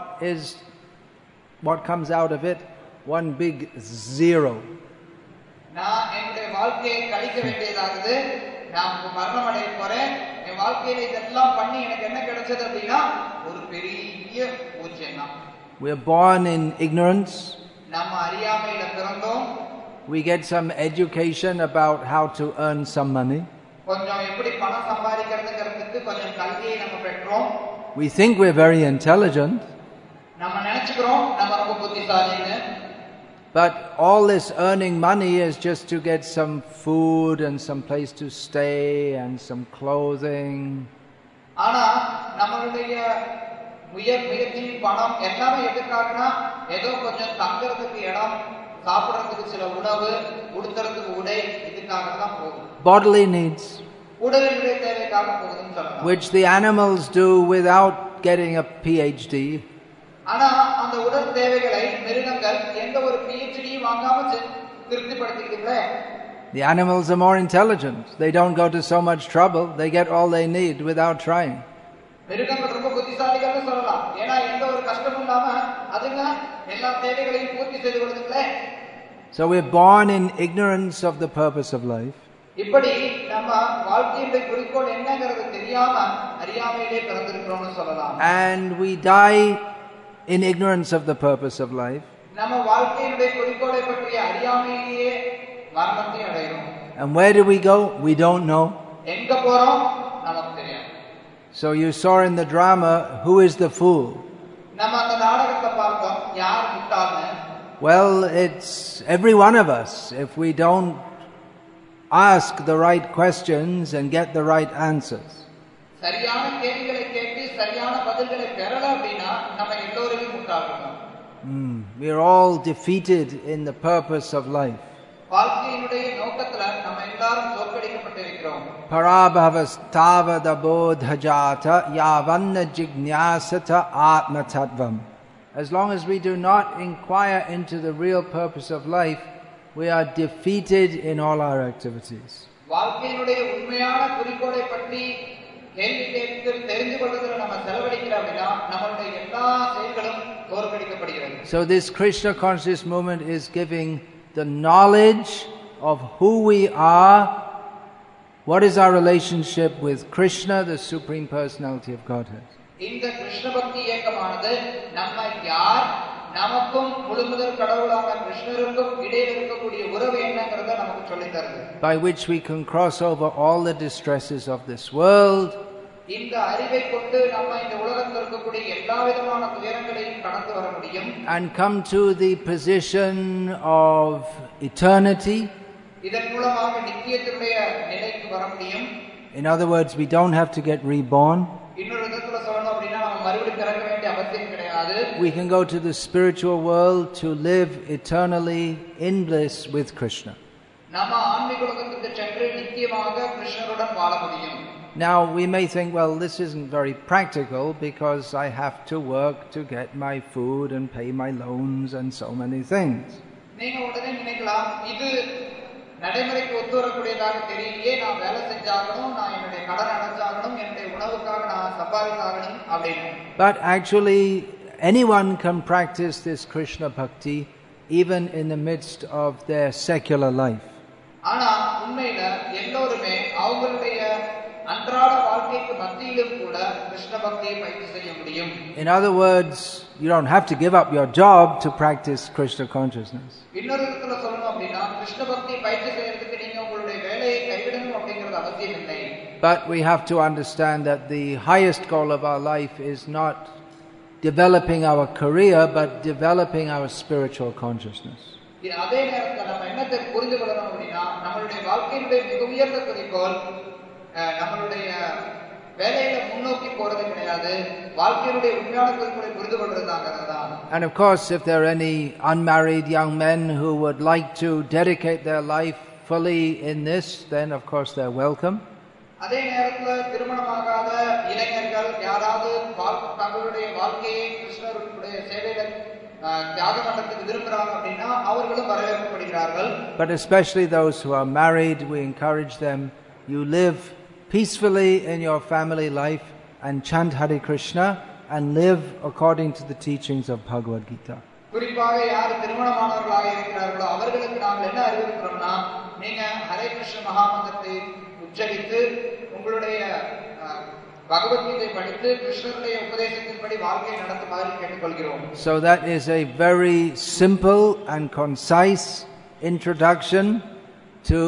what comes out of it? One big zero. நான் என்னுடைய வாழ்க்கையை கழிக்க வேண்டியதாகுது, நான் மரணம் அடைய போறேன், என் வாழ்க்கையில இதெல்லாம் பண்ணி எனக்கு என்ன கிடைச்சது அப்படின்னா ஒரு பெரிய பூஜ்யம் தான். We are born in ignorance. நம்ம அறியாமையில பிறந்தோம். We get some education about how to earn some money. கொஞ்சம் எப்படி பணம் சம்பாதிக்கிறதுங்கிறதுக்கு கொஞ்சம் கல்வியை நம்ம பெற்றோம். We think we're very intelligent. நம்ம நினைச்சுக்கிறோம் நம்ம ரொம்ப புத்திசாலின்னு. But all this earning money is just to get some food and some place to stay and some clothing. ஆனா நம்மளுடைய முயற்சி பணம் எல்லாமே எதுக்காகனா ஏதோ கொஞ்சம் தங்கறதுக்கு இடம், சாப்பிடுறதுக்கு சில உணவு, உடுத்துறதுக்கு உடை, இதுக்காக தான் போகுது. Bodily needs, உடலினுடைய தேவைக்காக போகுதுன்னு சொல்லலாம். which the animals do without getting a PhD. ஆனா அந்த உடல் தேவைகளை மிருகங்கள் எந்த ஒரு PhD வாங்காம திருப்திப்படுத்திக்குதுங்களே. The animals are more intelligent. They don't go to so much trouble. They get all they need without trying. மிருகங்கள் ரொம்ப புத்திசாலிகள்னு சொல்லலாம். ஏன்னா எந்த ஒரு கஷ்டமும் இல்லாம அதுங்க எல்லா தேவைகளையும் பூர்த்தி செய்து கொள்ளுதுங்களே. So we're born in ignorance of the purpose of life. இப்படி நம்ம வாழ்க்கையினுடைய குறிக்கோள் என்னங்கிறது தெரியாம அறியாமையிலே பிறந்திருக்கிறோம்னு சொல்லலாம். And we die in ignorance of the purpose of life. நம்ம வாழ்க்கையினுடைய குறிக்கோளை பற்றிய அறியாமையிலேயே மரணத்தை அடைகிறோம். And where do we go? We don't know. எங்க போறோம் நமக்கு தெரியாது. So you saw in the drama, who is the fool? நம்ம அந்த நாடகத்தை பார்த்தோம், யார் முட்டாள்னு. Well, it's every one of us. If we don't ask the right questions and get the right answers. சரியான கேள்விகளை கேட்டு சரியான பதில்களை பெறல அப்படினா நம்ம எல்லோருமே முட்டாள்கள். We are all defeated in the purpose of life. வாழ்க்கையினுடைய நோக்கத்துல நம்ம எல்லாரும் தோற்கடிக்கப்பட்டிருக்கிறோம். Parabhavastava bodhajata yavanna jignyasata atma tattvam. As long as we do not inquire into the real purpose of life, we are defeated in all our activities. வாழ்க்கையினுடைய உண்மையான குறிக்கோளை பற்றி கேள்வி கேட்டு தெரிந்து கொள்வதில் நம்ம செலவழிக்கிற அப்படின்னா நம்மளுடைய எல்லா செயல்களும் தோற்கடிக்கப்படுகிறது. So this Krishna conscious movement is giving the knowledge of who we are, what is our relationship with Krishna, the Supreme Personality of Godhead. இந்த கிருஷ்ண பக்தி இயக்கமானது நம்ம யார், நமக்கும் முழுமுதல் கடவுளான கிருஷ்ணருக்கும் இடையில் இருக்கக்கூடிய உறவு என்னங்கறத நமக்கு சொல்லித் தருது. By which we can cross over all the distresses of this world. இந்த அறிவை கொண்டு நம்ம இந்த உலகத்தில் இருக்கக்கூடிய எல்லா விதமான துயரங்களையும் கடந்து வர முடியும். And come to the position of eternity. இதன் மூலமாக நித்தியத்தினுடைய நிலைக்கு வர முடியும். In other words, we don't have to get reborn. இன்னொரு விதத்துல சொல்லணும் அப்படின்னா நம்ம மறுபடியும் பிறக்க வேண்டிய அவசியம் கிடையாது. We can go to the spiritual world to live eternally in bliss with Krishna. நம்ம ஆன்மீக உலகத்துக்கு சென்று நித்தியமாக கிருஷ்ணருடன் வாழ முடியும். Now we may think, well, this isn't very practical because I have to work to get my food and pay my loans and so many things. நீங்க உடனே நினைக்கலாம், இது நடைமுறைக்கு ஒத்து வரக்கூடியதாக தெரியலையே, நான் வேலை செஞ்சாகணும், நான் என்னுடைய கடன் அடைச்சாகணும், என்னுடைய உணவுக்காக நான் சம்பாதிச்சாகணும் அப்படின்னு. But actually anyone can practice this Krishna bhakti even in the midst of their secular life. ஆனா உண்மையில எல்லோருமே அவங்களுடைய அன்றாட வாழ்க்கைக்கு மத்தியிலும் கூட கிருஷ்ண பக்தியை பயிற்சி செய்ய முடியும். In other words, you don't have to give up your job to practice Krishna consciousness. இன்னொரு விதத்துல சொல்லணும் அப்படின்னா கிருஷ்ண பக்தியை பயிற்சி செய்யறதுக்கு நீங்க உங்களுடைய வேலையை கைவிடணும் அப்படிங்கிறது அவசியம் இல்லை. But we have to understand that the highest goal of our life is not developing our career but developing our spiritual consciousness. அதே நேரத்தில் நம்ம என்னத்தை புரிந்து கொள்ளணும் அப்படின்னா நம்மளுடைய வாழ்க்கையினுடைய மிக உயர்ந்த குறிக்கோள் நம்மளுடைய வேலையில முன்னோக்கி போறது கிடையாது, வாழ்க்கையினுடைய உண்மையான குறிக்கோளை புரிந்து கொள்றதுதான். And of course, if there are any unmarried young men who would like to dedicate their life fully in this, then of course they're welcome. அதே நேரத்துல திருமணமாகாத இளைஞர்கள் யாராவது தங்களுடைய வாழ்க்கையை கிருஷ்ணருடைய சேவையில தியாகம் பண்றதுக்கு விரும்புறாங்க அப்படின்னா அவர்களும் வரவேற்கப்படுகிறார்கள். But especially those who are married, we encourage them, you live peacefully in your family life and chant Hare Krishna and live according to the teachings of Bhagavad Gita. குறிப்பாக யார் திருமணமானவர்களாக இருக்கிறார்களோ அவர்களுக்கு நாங்கள் என்ன அறிவுறுத்துறோம்னா, நீங்க ஹரே கிருஷ்ண மகாமந்திரத்தை உச்சரித்து உங்களுடைய பகவத்கீதை படித்து கிருஷ்ணருடைய உபதேசத்தின்படி வாழ்க்கையை நடத்துமாறு கேட்டுக்கொள்கிறோம். So that is a very simple and concise introduction to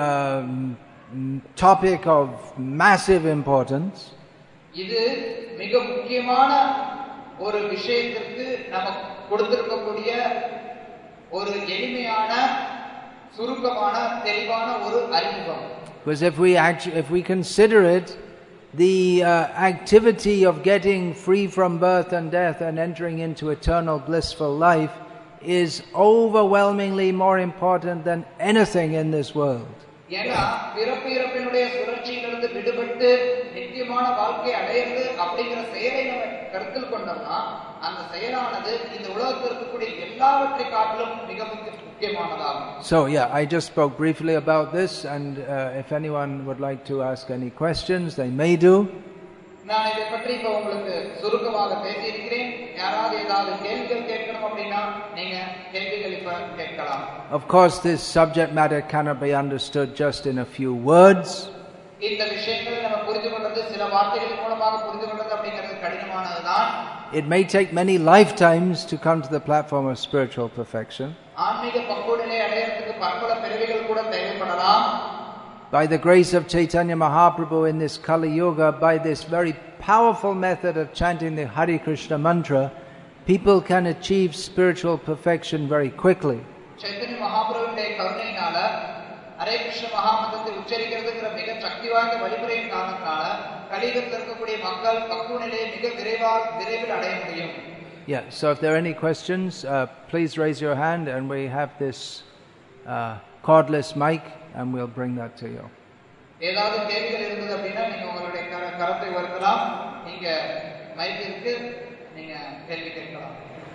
topic of massive importance. இது மிக முக்கியமான ஒரு விஷயத்திற்கு நமக்கு கொடுத்திருக்கக்கூடிய ஒரு எளிமையான சுருக்கமான தெளிவான ஒரு அறிமுகம். Because if we consider it, the activity of getting free from birth and death and entering into eternal blissful life is overwhelmingly more important than anything in this world. ஏன்னா பிறப்பு இறப்பினுடைய சுழற்சியிலிருந்து விடுபட்டு நித்தியமான வாழ்க்கை அடையிறது அப்படிங்கிற செயலை நம்ம கருத்தில் கொண்டோம்னா அந்த செயலானது இந்த உலகத்தில் இருக்கக்கூடிய எல்லாவற்றை காட்டிலும் மிக முக்கியமானதாகும். So yeah, I just spoke briefly about this, and if anyone would like to ask any questions, they may do. நான் இதை பற்றி இப்ப உங்களுக்கு சுருக்கமாக பேசியிருக்கிறேன். யாராவது ஏதாவது கேள்விகள் கேட்கணும் அப்படின்னா நீங்க கேள்விகள் இப்ப கேட்கலாம். Of course, this subject matter cannot be understood just in a few words. இந்த விஷயங்களை நம்ம புரிந்து கொள்றது சில வார்த்தைகள் மூலமாக புரிந்து கொள்றது அப்படிங்கிறது கடினமானதுதான். It may take many lifetimes to come to the platform of spiritual perfection. ஆன்மீக பக்குவநிலை அடையறதுக்கு பற்பல பிறவிகள் கூட தேவைப்படலாம். By the grace of Chaitanya Mahaprabhu in this Kali Yuga, by this very powerful method of chanting the Hare Krishna mantra, people can achieve spiritual perfection very quickly. Chaitanya மகாபிரபுவினுடைய கருணையினால ஹரே கிருஷ்ண மகாமந்திரத்தை உச்சரிக்கிறதுங்கிற மிக சக்தி வாய்ந்த வழிமுறையின் காரணத்தினால கலியுகத்தில் இருக்கக்கூடிய மக்கள் பக்குவ நிலையை மிக விரைவில் அடைய முடியும். Yeah, so if there are any questions, please raise your hand and we have this cordless mic and we'll bring that to you. ஏதாவது கேள்விகள் இருந்தது அப்படின்னா நீங்க உங்களுடைய கரத்தை உயர்த்தலாம். நீங்க மைக் இருக்கு, நீங்க கேள்வி கேட்கலாம்.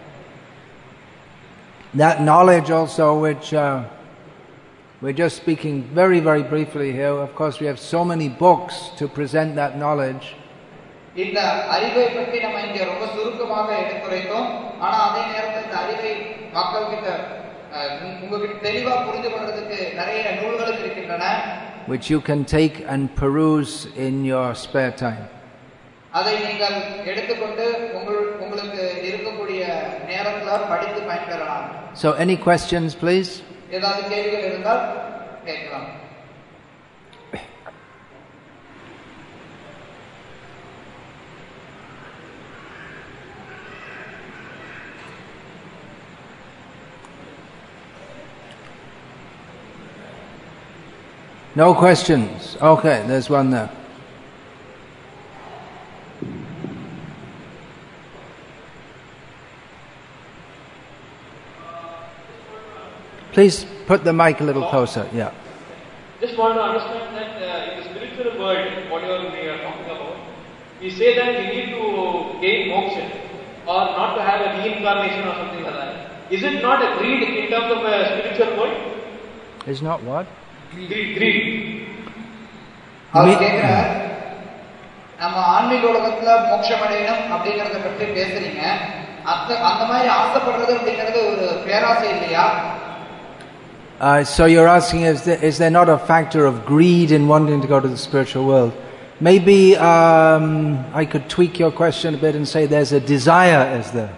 That knowledge also, which we're just speaking very, very briefly here. Of course, we have so many books to present that knowledge. இந்த அறிவை பற்றி நம்ம இங்க ரொம்ப சுருக்கமாக எடுத்துரைத்தோம். ஆனா அதே நேரத்தில் இந்த அறிவை மக்கள் கிட்ட உங்களுக்கு தெளிவா புரிந்து கொள்றதுக்கு நிறைய நூல்கள் இருக்கின்றன. Which you can take and peruse in your spare time. அதை நீங்கள் எடுத்துக்கொண்டு உங்களுக்கு இருக்கக்கூடிய நேரத்துல படித்து பயன்பெறலாம். So any questions, please? ஏதாவது கேள்விகள் இருந்தால் கேட்கலாம். No questions. Okay, there's one there. Please put the mic a little closer. Yeah. Just want to understand that in the spiritual world, what we are talking about, we say that we need to gain moksha or not to have a reincarnation or something like that. Is it not a greed in terms of a spiritual world? Is not what? Greed. அவர் கேட்கிறார், நம்ம ஆன்மீக உலகத்துல மோட்சம் அடையணும் அப்படிங்கறத பற்றி பேசுறீங்க. அந்த மாதிரி ஆசைப்படுறது அப்படிங்கிறது ஒரு பேராசை இல்லையா? So you're asking, is there not a factor of greed in wanting to go to the spiritual world? Maybe I could tweak your question a bit and say there's a desire, is there?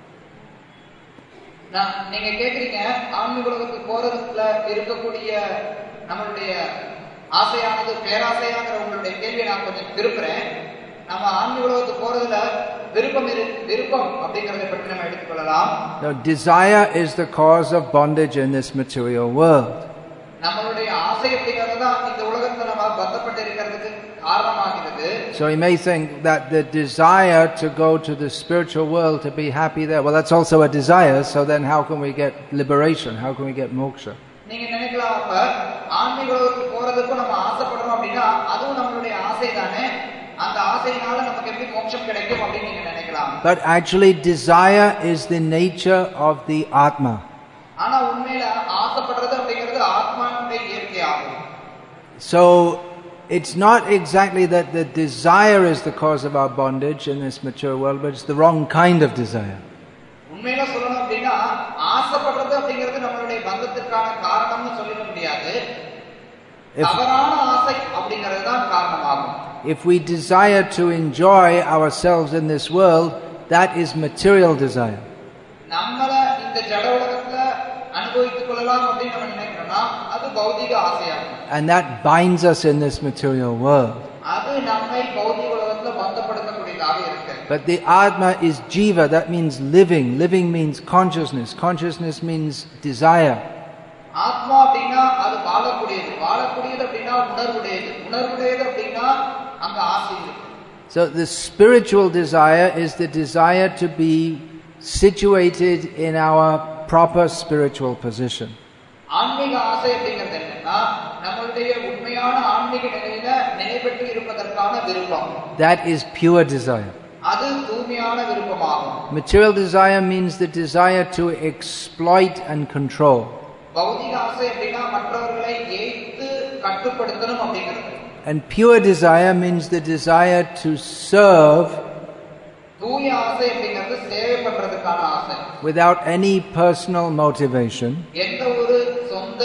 நீங்க கேக்குறீங்க, ஆன்மீக உலகத்துக்கு போறதுல இருக்கக்கூடிய நம்மளுடைய ஆசையானது பேராசையாங்கிற உங்களுடைய கேள்வியை நான் கொஞ்சம் திருப்புறேன். நம்ம ஆன்மீக உலகத்துக்கு போறதுல விருப்பம் அப்படிங்கறதை பற்றி நம்ம எடுத்துக்கொள்ளலாம். No, desire is the cause of bondage in this material world. நம்மளுடைய ஆசை அப்படிங்கிறது தான் இந்த உலகத்துல நம்ம பந்தப்பட்டு இருக்கிறதுக்கு காரணமாகிறது. So you may think that the desire to go to the spiritual world to be happy there, well, that's also a desire. So then how can we get liberation? How can we get moksha? நீங்க நினைக்கலாம், அப்ப ஆன்மீக உலகத்துக்கு போறதுக்கு நம்ம ஆசைப்படுறோம் அப்படின்னா அதுவும் நம்மளுடைய ஆசை தானே, அந்த ஆசையினால நமக்கு எப்படி மோட்சம் கிடைக்கும் அப்படின்னு நீங்க நினைக்கலாம். But actually desire is the nature of the Atma. ஆனா உண்மையில ஆசைப்படுறது அப்படிங்கிறது ஆத்மாவுடைய இயற்கையாகும். So it's not exactly that the desire is the cause of our bondage in this material world, but it's the wrong kind of desire. உண்மையில சொல்லணும் அப்படின்னா ஆசைப்படுறது அப்படிங்கிறது நம்மளுடைய பந்தத்திற்கான காரணம்னு சொல்லிட முடியாது. தவறான ஆசை அப்படிங்கிறது தான் காரணமாகும். If we desire to enjoy ourselves in this world, that is material desire. நம்மள இந்த ஜட உலகத்துல அனுபவித்துக் கொள்ளலாம் அப்படின்னு நம்ம நினைக்கிறோம்னா அது பௌதிக ஆசையாகும். And that binds us in this material world. அது நம்மை பௌதிக உலகத்துல பந்தப்படுத்தக்கூடியதாக இருக்கு. But the Atma is Jiva, that means living. Living means consciousness. Consciousness means desire. ஆத்மா அப்படின்னா அது வாழக்கூடியது. வாழக்கூடியது அப்படின்னா உணர்வுடையது. உணர்வுடையது அப்படின்னா அங்க ஆசை இருக்கு. So the spiritual desire is the desire to be situated in our proper spiritual position. ஆன்மீக ஆசை அப்படிங்கிறது என்னன்னா நம்மளுடைய உண்மையான ஆன்மீக நிலையில நிலைபெற்று இருப்பதற்கான விருப்பம். That is pure desire. அது தூய்மையான விருப்பமாகும். Material desire means the desire to exploit and control. பௌதிக ஆசை அப்படின்னா மற்றவர்களை ஏய்த்து கட்டுப்படுத்தணும் அப்படிங்கிறது. And pure desire means the desire to serve தூய ஆசை அப்படிங்கிறது சேவை பண்றதுக்கான ஆசை. without any personal motivation. எந்த ஒரு சொந்த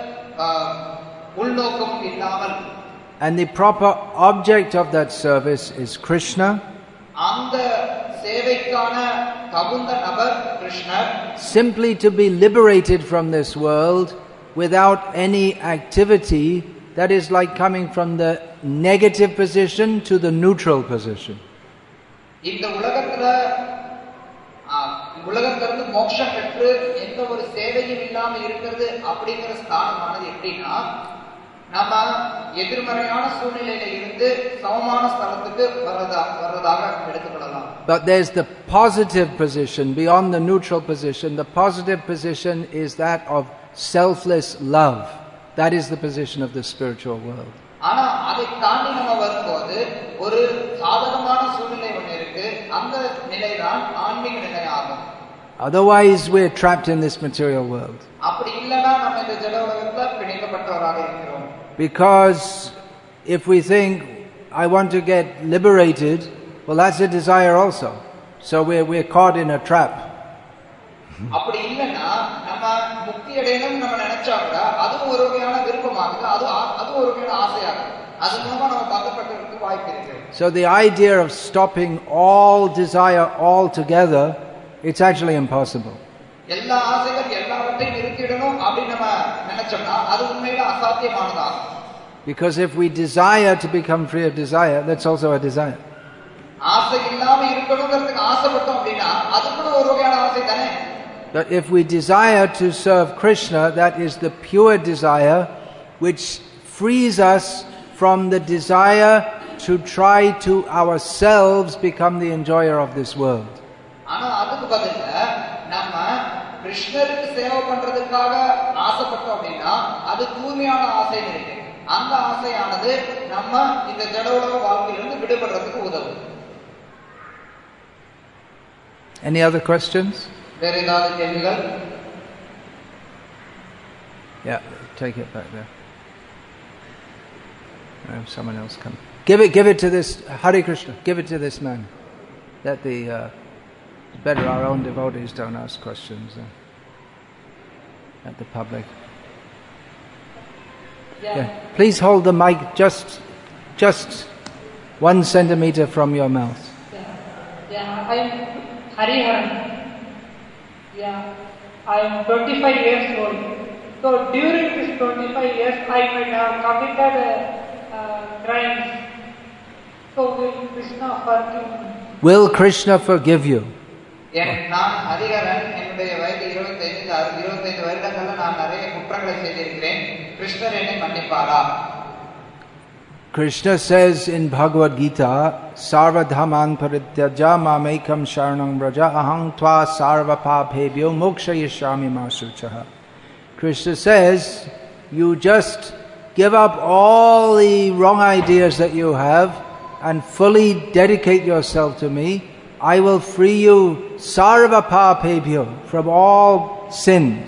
உள்நோக்கமும் இல்லாமல். And the proper object of that service is Krishna. அந்த சேவைக்கான தகுந்த நபர் கிருஷ்ணர். Simply to be liberated from this world without any activity, that is like coming from the negative position to the neutral position. இந்த உலகத்திலிருந்து மோட்சம் பெற்று எந்த ஒரு சேவையும் இல்லாம இருக்கிறது அப்படிங்கிற ஸ்தானமானது எப்படின்னா, நம்ம எதிர்மறையான சூழ்நிலையில இருந்து சமமான ஸ்தலத்துக்கு வர்றதாக எடுத்துக்கொள்ளலாம். But there's the positive position beyond the neutral position. The positive position is that of selfless love. That is the position of the spiritual world. ஆனா அதை தாண்டி நம்ம வரும்போது ஒரு சாதகமான சூழ்நிலை ஒன்று இருக்கு. அந்த நிலைதான் ஆன்மீக நிலை ஆகும். Otherwise we're trapped in this material world. அப்படி இல்லனா நம்ம இந்த ஜட உலகத்துல பிணைக்கப்பட்டவராக இருக்கிறோம். Because if we think I want to get liberated, well, that's a desire also. So we're caught in a trap. அப்படி இல்லனா நம்ம முக்தி அடையணும் நம்ம நினைச்சா கூட அது ஒரு வகையான விருப்பமாகுது, அது ஒரு வகையான ஆசையாகுது. அது மூலமா நம்ம பந்தப்பட்டிருக்க வாய்ப்பு இருக்கு. So the idea of stopping all desire altogether, it's actually impossible. எல்லா ஆசைகள் எல்லாவற்றையும் நிறுத்திடணும் அப்படி நம்ம நினைச்சோம்னா அது உண்மையில அசாத்தியமானதாகும். Because if we desire to become free of desire, that's also a desire. ஆசை இல்லாம இருக்கணும்ங்கிறதுக்கு ஆசைப்பட்டோம் அப்படின்னா அது கூட ஒரு வகையான ஆசை தானே. But if we desire to serve Krishna, that is the pure desire which frees us from the desire to try to ourselves become the enjoyer of this world. ஆனா அதுக்கு பதிலா நம்ம கிருஷ்ணருக்கு சேவை பண்றதுக்காக ஆசைப்பட்டோம் அப்படின்னா அது தூய்மையான ஆசை இருக்கு. அந்த ஆசையானது நம்ம இந்த ஜட உலக வாழ்க்கையிலிருந்து விடுபடுறதுக்கு உதவும். Any other questions? வேற ஏதாவது கேள்விகள்? Yeah, take it back there. Someone else come. Give it to this Hare Krishna. Give it to this man. That it's better our own devotees don't ask questions at the public. Yeah. Please hold the mic just 1 centimeter from your mouth. Yeah, I'm Hariharan. Yeah, I'm 25 years old. So during this 25 years, I might have committed crimes. So will Krishna forgive me? Will Krishna forgive you? நான் ஹரிஹரன். என்னுடைய வயது 25 வருடங்கள்ல நான் நிறைய குற்றங்களை செய்திருக்கிறேன். கிருஷ்ணர் என்னை மன்னிப்பாரா? Krishna says in Bhagavad Gita, Sarvadhamang parityaja mamekam sharanam vraja aham tva sarvapapebhyo mokshayishyami ma suchaha. Krishna says, you just give up all the wrong ideas that you have and fully dedicate yourself to me. I will free you sarvapapebhyo from all sins.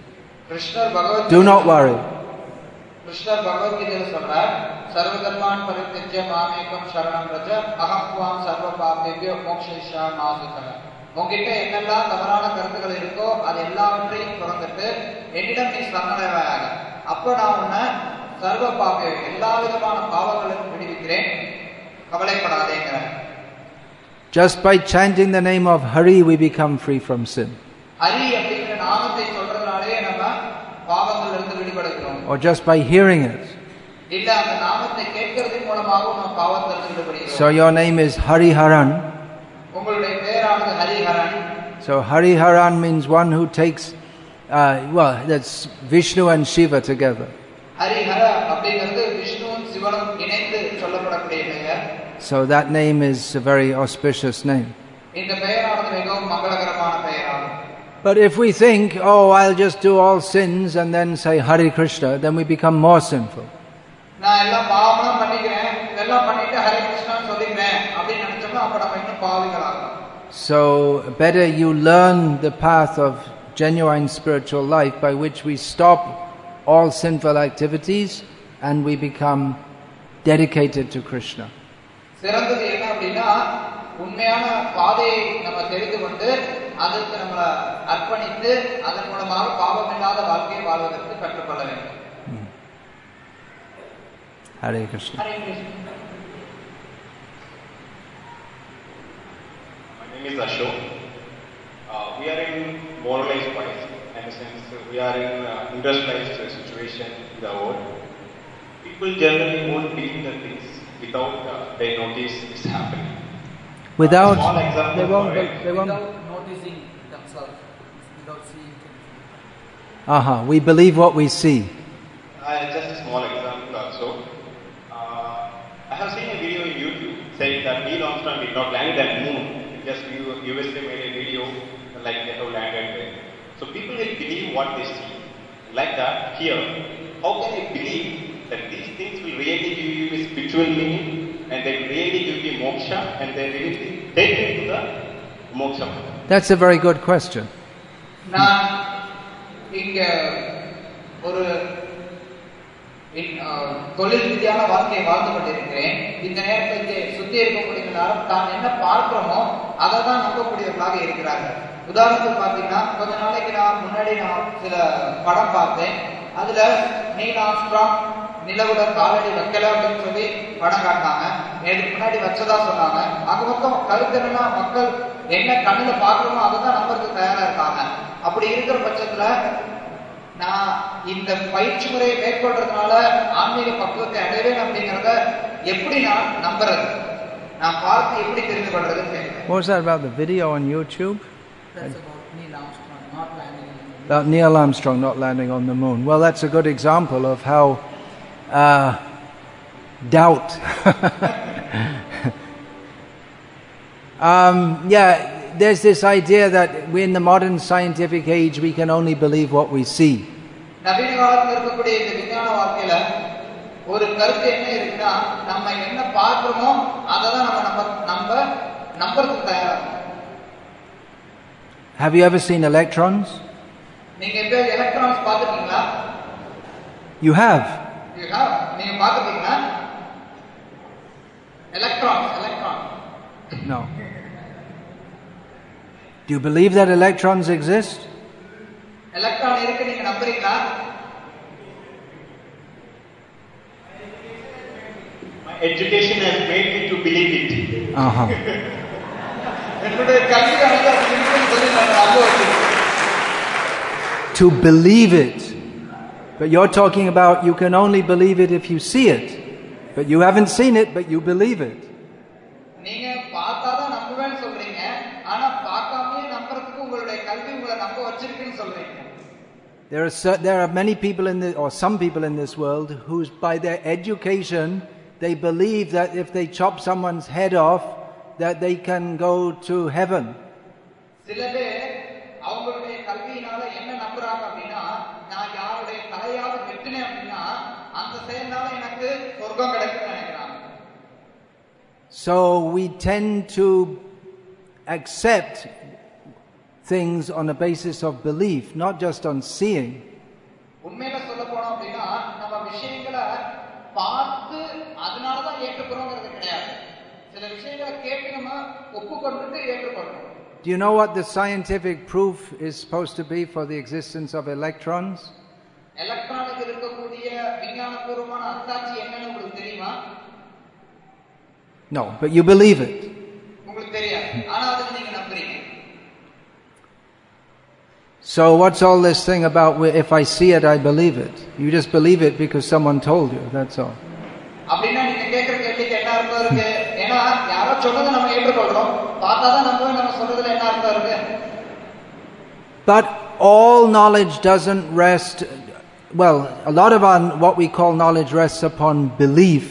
Do not worry. கிருஷ்ணர் பகவத்கீதையில சொல்றார், சர்வதர்மான் பரித்யஜ்ய மாமேகம் சரணம் ரஜ அஹம் த்வாம் சர்வ பாபேப்யோ மோக்ஷயிஷ்யாமி மா சுச்சஹ. உங்ககிட்ட என்னெல்லாம் தவறான கருத்துக்கள் இருக்கோ அது எல்லாவற்றையும் துறந்துட்டு என்னிடம் நீ சரணடைவாயாக. அப்ப நான் உன்னை சர்வ பாபே எல்லா விதமான பாவங்களும் விடுவிக்கிறேன், கவலைப்படாதேங்கிறார். Just by chanting the name of Hari, we become free from sin. Hari அப்படிங்கிற நாமத்தை சொல்றதுனாலே நம்ம பாவங்களிலிருந்து விடுபடுகிறோம். Or just by hearing it. இல்ல அந்த நாமத்தை கேட்கிறதின் மூலமாகவும் நாம் பாவத்திலிருந்து விடுபடுகிறோம். So your name is Hariharan. உங்களுடைய பெயரானது Hariharan. So Hariharan means one who takes, that's Vishnu and Shiva together. Harihara அப்படிங்கிறது விஷ்ணுவும் சிவனும் இணைந்து சொல்லப்படக்கூடிய பெயர். So that name is a very auspicious name. இந்த பெயரானது மிகவும் மங்களகரமான பெயராகும். But if we think, oh, I'll just do all sins and then say Hare Krishna, then we become more sinful. நான் எல்லாம் பாவம்லாம் பண்ணிக்கிறேன், இதெல்லாம் பண்ணிட்டு ஹரே கிருஷ்ணான்னு சொல்லிக்கிறேன் அப்படின்னு நினைச்சோம்னா அப்ப நம்ம இன்னும் பாவிகளாகும். So better you learn the path of genuine spiritual life by which we stop all sinful activities and we become dedicated to Krishna. சிறந்தது என்ன அப்படின்னா உண்மையான பாதையை நம்ம தெரிந்து கொண்டு அதற்கு நம்மளை அர்ப்பணித்து அதன் மூலமாக பாவமில்லாத வாழ்க்கையை வாழ்வதற்கு கற்றுக்கொள்ள வேண்டும். Hare Krishna. Hare Krishna. My name is Ashok. We are in moralized wise, in the sense we are in industrialized situation in the world. People generally won't deal the things without they notice it's happening. Without, Small example they won't, for it. they won't. Without noticing themselves, without seeing themselves. We believe what we see. Just a small example also. I have seen a video in YouTube saying that Neil Armstrong did not land at moon. Just USA made a video like they have landed there. So people will believe what they see. Like that, here, how can they believe that these things will really give you a spiritual meaning and they will really give you moksha and they will take you to the moksha? That's a very good question. நான் இங்க ஒரு தொழில் ரீதியான வாழ்க்கையை வாழ்ந்து கொண்டிருக்கிறேன். இந்த நேரத்தில் இங்கே சுத்தி இருக்கக்கூடிய எல்லாரும் தான் என்ன பார்க்கிறோமோ அதை தான் நம்பக்கூடியவர்களாக இருக்கிறார்கள். உதாரணத்துக்கு பார்த்தீங்கன்னா கொஞ்ச நாளைக்கு முன்னாடி நான் சில படம் பார்த்தேன். அதுல நீல் ஆம்ஸ்ட்ராங் நிலவுல காலடி வைக்கல அப்படின்னு சொல்லி படம் காட்டினாங்க. நேருக்கு முன்னாடி வச்சதா சொன்னாங்க. அது மொத்தம் கருத்து என்னன்னா மக்கள் என்ன கண்ணுல பாக்குறோமோ அதுதான் நம்பருக்கு தயாரா இருக்காங்க. அப்படி இருக்கிற பட்சத்துல நான் இந்த பயிற்சி முறையை மேற்கொள்றதுனால ஆன்மீக பக்குவத்தை அடைவேன் அப்படிங்கறத எப்படி நான் நம்புறது? நான் பார்த்து எப்படி தெரிந்து கொள்றதுன்னு கேட்கிறேன். What was that about the video on YouTube? That's about Neil Armstrong not landing on the moon. About Neil Armstrong not landing on the moon. Well, that's a good example of how doubt. There's this idea that we in the modern scientific age we can only believe what we see. நவீன காலத்துல இருக்கக்கூடிய இந்த விஞ்ஞான வாழ்க்கையில ஒரு கருத்து என்ன இருக்குன்னா நம்ம என்ன பார்க்கிறோமோ அதை தான் நம்ம நம்புறதுக்கு தயாரா. Have you ever seen electrons? நீங்க எப்ப எலக்ட்ரான்ஸ் பார்த்திருக்கீங்களா? You have. நீங்க பார்த்திருக்கீங்களா? Electron. No. Do you believe that electrons exist? Electron இருக்கு நீங்க நம்புறீங்களா? My education has made me to believe it. என்னுடைய கல்வி அனுபவம் சொல்லி நான் நம்புவேன். To believe it. But you're talking about you can only believe it if you see it. But you haven't seen it, but you believe it. நீங்க பார்த்தாதான் நம்புவேன்னு சொல்றீங்க. ஆனா பார்க்காமயே நம்புறதுக்கு உங்களுடைய கல்வி உங்களை நம்ப வச்சிருக்குன்னு சொல்றீங்க. There are many people some people in this world who by their education they believe that if they chop someone's head off that they can go to heaven. சில பேர் அவங்களுடைய கல்வியினால என்ன நம்புறாங்க அப்படின்னா நான் யாருடைய தலையாவது வெட்டினேன் அப்படின்னா அந்த செயல்னால எனக்கு சொர்க்கம் கிடைக்கும்னு நினைக்கிறாங்க. So we tend to accept things on a basis of belief, not just on seeing. உண்மையில சொல்ல போனோம் அப்படின்னா நம்ம விஷயங்களை பார்த்து அதனால தான் ஏற்றுக்கிறோங்கிறது கிடையாது. சில விஷயங்களை கேட்டு நம்ம ஒப்புக்கொண்டு ஏற்றுக்கொள்றோம். Do you know what the scientific proof is supposed to be for the existence of electrons? எலக்ட்ரானுக்கு இருக்கக்கூடிய விஞ்ஞானபூர்வமான அத்தாட்சி என்னன்னு உங்களுக்கு தெரியுமா? No, but you believe it. உங்களுக்கு தெரியாது. ஆனா அதை நீங்க நம்புறீங்க. So what's all this thing about if I see it I believe it? You just believe it because someone told you, that's all. அப்படினா நீங்க கேக்குற கேள்விக்கு என்ன அர்த்தம் இருக்கு? ஏனா யாரோ சொன்னதை நம்ம ஏற்றுக்கொள்றோம். பார்த்தாதான் நம்புவோம் நம்ம சொல்றதுல என்ன அர்த்தம் இருக்கு? But all knowledge doesn't rest, well, a lot of what we call knowledge rests upon belief.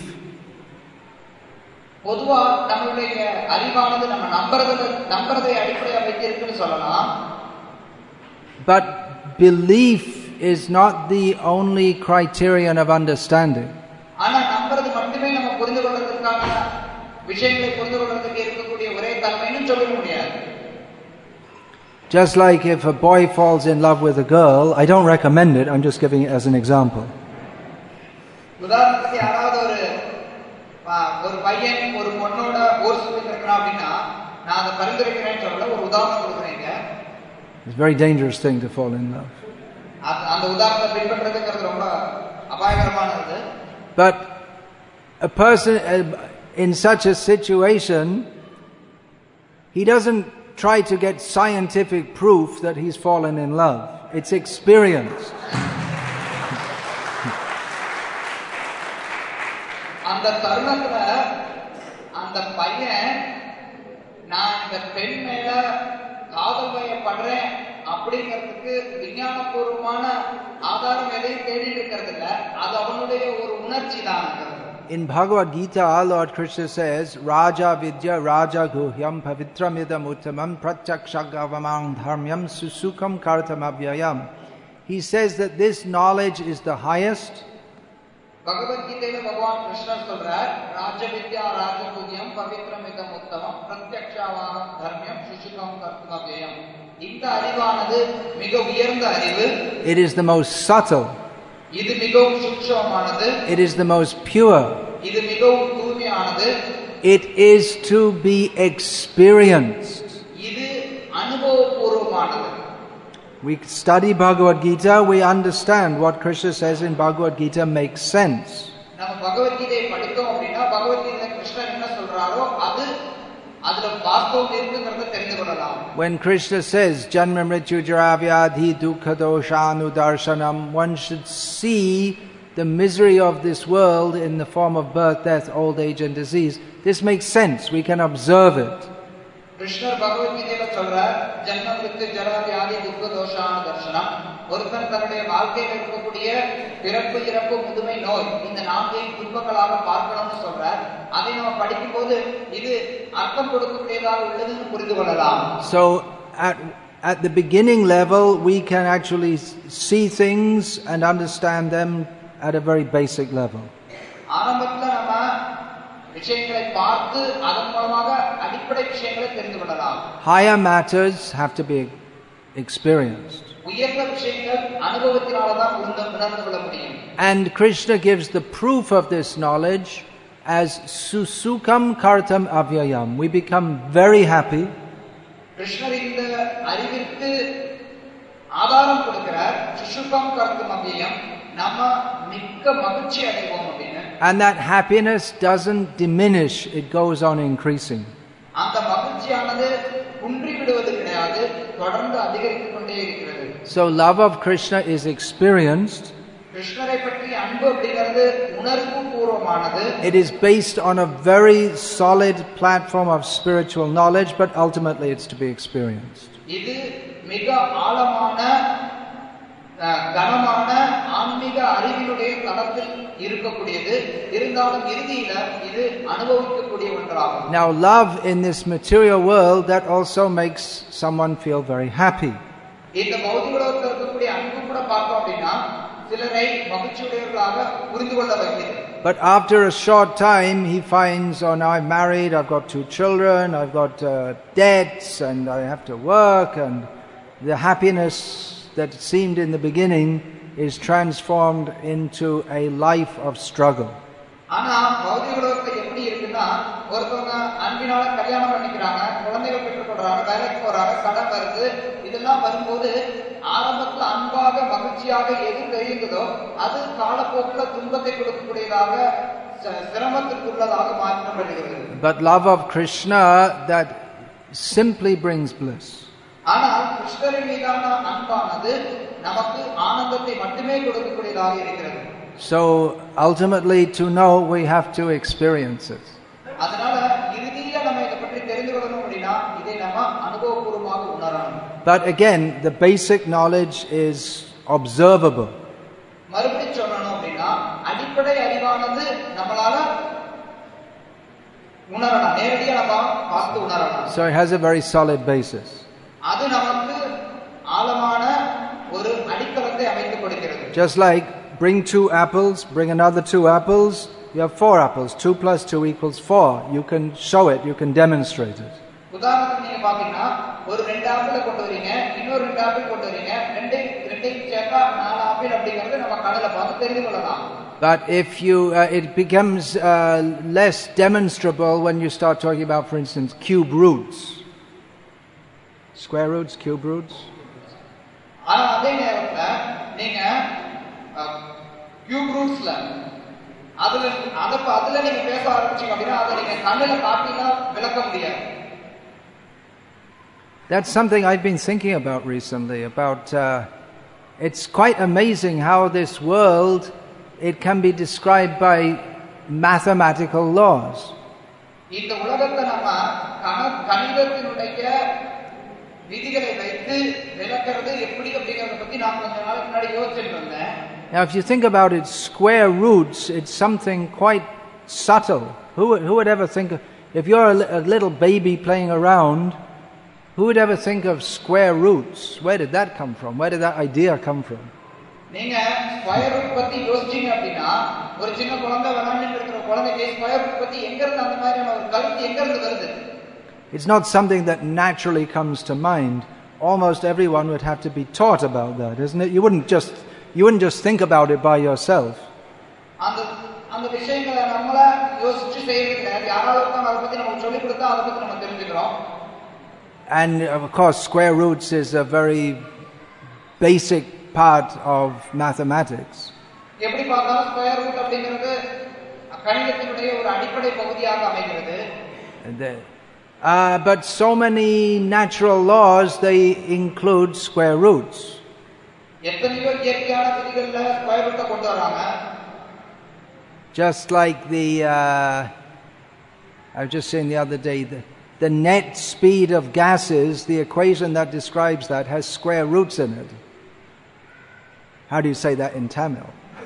பொதுவா நம்மளுடைய அறிவானது நம்ம நம்பறதை அடிப்படையாக வைத்து இருக்குன்னு சொல்லலாம். But belief is not the only criterion of understanding. ஆனா நம்பறது மட்டுமே நம்ம புரிந்து கொள்றதுக்கான விஷயங்களை புரிந்து கொள்றதுக்கு இருக்கக்கூடிய ஒரே தன்மைன்னு சொல்ல முடியாது. Just like if a boy falls in love with a girl, I don't recommend it, I'm just giving it as an example. உதாரணத்துக்கு யாராவது ஒரு பையன் ஒரு பொண்ணோட ஊர் சுத்தி இருக்கிறான் அப்படின்னா நான் அதை பரிந்துரைக்கிறேன்னு சொல்லல, ஒரு உதாரணம் கொடுக்குறீங்க. It's a very dangerous thing to fall in love. அந்த உதாரணத்தை பின்பற்றதுங்கிறது ரொம்ப அபாயகரமானது. But a person in such a situation, he doesn't try to get scientific proof that he's fallen in love. It's experience. அந்த தருணத்துல அந்த பையன் படுறேன் அப்படிங்கிறதுக்கு விஞ்ஞானபூர்வமான ஆதாரம் எதையும் தேடி இருக்கிறது இல்ல, அது அவனுடைய ஒரு உணர்ச்சி தான். In Bhagavad Gita, our Lord Krishna says, Raja Vidya Raja Guhyam Pavitramidam Uttamam Pratyakshagavamang Dharmyam Susukam Kartam Abhyayam. He says that this knowledge is the highest. Bhagavad Gita Bhagavan Krishna சொல்றார், ராஜ வித்யா ராஜ குஹ்யம் பவித்ரமிதம் உத்தமம் பிரத்யக்ஷாவாகம் தர்மியம் சுசுகம் கர்த்தும் அவ்யயம். இந்த அறிவானது மிக உயர்ந்த அறிவு. It is the most subtle. இது மிகவும் சூக்ஷ்மமானது. It is the most pure. இது மிகவும் தூய்மையானது. It is to be experienced. இது அனுபவபூர்வமானது. We study Bhagavad Gita, we understand what Krishna says in Bhagavad Gita makes sense. நம்ம பகவத் கீதையை படித்தோம் அப்படின்னா பகவத் கீதையில கிருஷ்ணர் என்ன சொல்றாரோ அது அதுல வாஸ்தவம் இருக்குங்கிறத தெரிந்து கொள்ளலாம். When Krishna says Janma Mrityu Jara Vyadhi Dukkha Doshanu Darshanam, one should see the misery of this world in the form of birth, death, old age and disease. This makes sense, we can observe it. கிருஷ்ணர் பகவத் கீதையில சொல்றார், ஜன்ம மிருத்யு ஜரா வியாதி துக்க தோஷான தர்சனம். ஒருத்தன் தன்னுடைய வாழ்க்கையில் இருக்கக்கூடிய பிறப்பு இறப்பு முதுமை நோய் இந்த நான்கையும் துன்பங்களாக பார்க்கணும்னு சொல்றார். அதை நம்ம படிக்கும் போது இது அர்த்தம் கொடுக்கக்கூடியதாக உள்ளதுன்னு புரிந்து கொள்ளலாம். So at the beginning level we can actually see things and understand them at a very basic level. ஆரம்பத்துல நம்ம விஷயங்களை பார்த்து அதன் மூலமாக அடிப்படை விஷயங்களை தெரிந்து கொள்ளலாம். Higher matters have to be experienced. உயர்ந்த விஷயங்கள் அனுபவத்தினால தான் உணர்ந்து கொள்ள முடியும். And Krishna gives the proof of this knowledge as susukam kartam avyayam. We become very happy. கிருஷ்ணர் இந்த அறிவிற்கு ஆதாரம் கொடுக்கிறார். சுசுகம் கர்த்தம் அவ்யயம், நம்ம மிக்க மகிழ்ச்சி அடைவோம் அப்படின்னு. And that happiness doesn't diminish, it goes on increasing. அந்த மகிழ்ச்சியானது குன்றி விடுவது கிடையாது, தொடர்ந்து அதிகரித்துக் கொண்டே இருக்கிறது. So love of Krishna is experienced. கிருஷ்ணரை பற்றி அன்பு அப்படிங்கிறது உணர்வு பூர்வமானது. It is based on a very solid platform of spiritual knowledge, but ultimately it's to be experienced. இது மிக ஆழமான கனமான ஆன்மீக அறிவினுடைய தளத்தில் இருக்கக்கூடியது. இருந்தாலும் இறுதியில இது அனுபவிக்கக்கூடிய ஒன்றாகும். Now love in this material world, that also makes someone feel very happy. இந்த பௌதிக உலகத்தில் இருக்கக்கூடிய அன்பு கூட பார்த்தோம் அப்படின்னா சிலரை மகிழ்ச்சியுடையவர்களாக புரிந்து கொள்ள வைக்கிறது. But after a short time he finds, oh now I'm married, I've got 2 children, I've got debts and I have to work, and the happiness that seemed in the beginning is transformed into a life of struggle. ஆனா பௌதிக உலகத்துல எப்படி இருக்குன்னா ஒருத்தவங்க அன்பினால கல்யாணம் பண்ணிக்கிறாங்க, குழந்தைகள் பெற்றுக்கொள்றாங்க, வேலைக்கு போறாங்க, கடன் வருது. இதெல்லாம் வரும்போது ஆரம்பத்துல அன்பாக மகிழ்ச்சியாக எது தெரியுதோ அது காலப்போக்கில் துன்பத்தை கொடுக்கக்கூடியதாக சிரமத்திற்குள்ளதாக மாற்றப்படுகிறது. But love of Krishna, that simply brings bliss. ஆனால் கிருஷ்ணரின் மீதான அன்பானது நமக்கு ஆனந்தத்தை மட்டுமே கொடுக்கக்கூடியதாக இருக்கிறது. So ultimately to know we have to experience it. அதனால இறுதியில நம்ம இத பற்றி தெரிந்து கொள்ளணும் அப்படினா இதை நாம அனுபவபூர்வமாக உணரணும். But again the basic knowledge is observable. மறுபடியும் சொல்லணும் அப்படினா அடிப்படை அறிவானது நம்மளால உணரலாம், நேரடியா நம்ம பார்த்து உணரலாம். So it has a very solid basis. அது நமக்கு ஆழமான ஒரு அடித்தளத்தை அமைத்து கொடுக்கிறது. Just like bring 2 apples, bring another 2 apples, you have 4 apples. 2 plus 2 equals 4. You can show it, you can demonstrate it. உதாரணத்துக்கு நீங்க பாத்தீங்கன்னா ஒரு 2 ஆப்பிள் கொண்டு வரீங்க, இன்னொரு 2 ஆப்பிள் கொண்டு வரீங்க, ரெண்டையும் சேர்த்தா 4 ஆப்பிள் அப்படிங்கறது நம்ம கண்ணுல பார்த்து தெரிந்து கொள்ளலாம். But if you it becomes less demonstrable when you start talking about, for instance, cube roots. Square roots, cube roots. ஆனா அதே நேரத்துல நீங்க கியூப் ரூட்ஸ்ல அதுல நீங்க பேச ஆரம்பிச்சீங்க அப்படின்னா அதை நீங்க கண்ணுல காட்டினா விளக்க முடியாது. That's something I've been thinking about recently, about it's quite amazing how this world, it can be described by mathematical laws. இந்த உலகத்தை நம்ம கணிதத்தினுடைய விதிகளை வைத்து விளக்குறது எப்படி அப்படிங்கறத பத்தி நான் கொஞ்ச நாளைக்கு முன்னாடி யோசிச்சுட்டு இருந்தேன். Now, if you think about its square roots, it's something quite subtle. Who would ever think of, if you're a little baby playing around, who would ever think of square roots? Where did that come from? Where did that idea come from? நீங்க square root பத்தி யோசிச்சீங்க அப்படின்னா ஒரு சின்ன குழந்தை விளையாண்டுட்டு இருக்கிற குழந்தைக்கு ஸ்கொயர் ரூட் பத்தி எங்க இருந்து அந்த மாதிரியான ஒரு கருத்து எங்க இருந்து வருது? It's not something that naturally comes to mind. Almost everyone would have to be taught about that, isn't it? You wouldn't just think about it by yourself. அந்த விஷயங்களை நம்மள யோசிச்சு செய்யறது யாராவது அத பத்தி நமக்கு சொல்லி கொடுத்தா அத பத்தி நம்ம தெரிஞ்சுக்கிறோம். And of course square roots is a very basic part of mathematics. எப்படி பார்த்தாலும் ஸ்கொயர் ரூட் அப்படிங்கிறது கணிதத்தினுடைய ஒரு அடிப்படை பகுதியாக அமைகிறது. But so many natural laws, they include square roots. எத்தனையோ இயற்கையான விதிகள்ல ஸ்கொயர் ரூட்டை கொண்டு வராங்க. Just like I was just saying the other day, the net speed of gases, the equation that describes that has square roots in it. How do you say that in Tamil?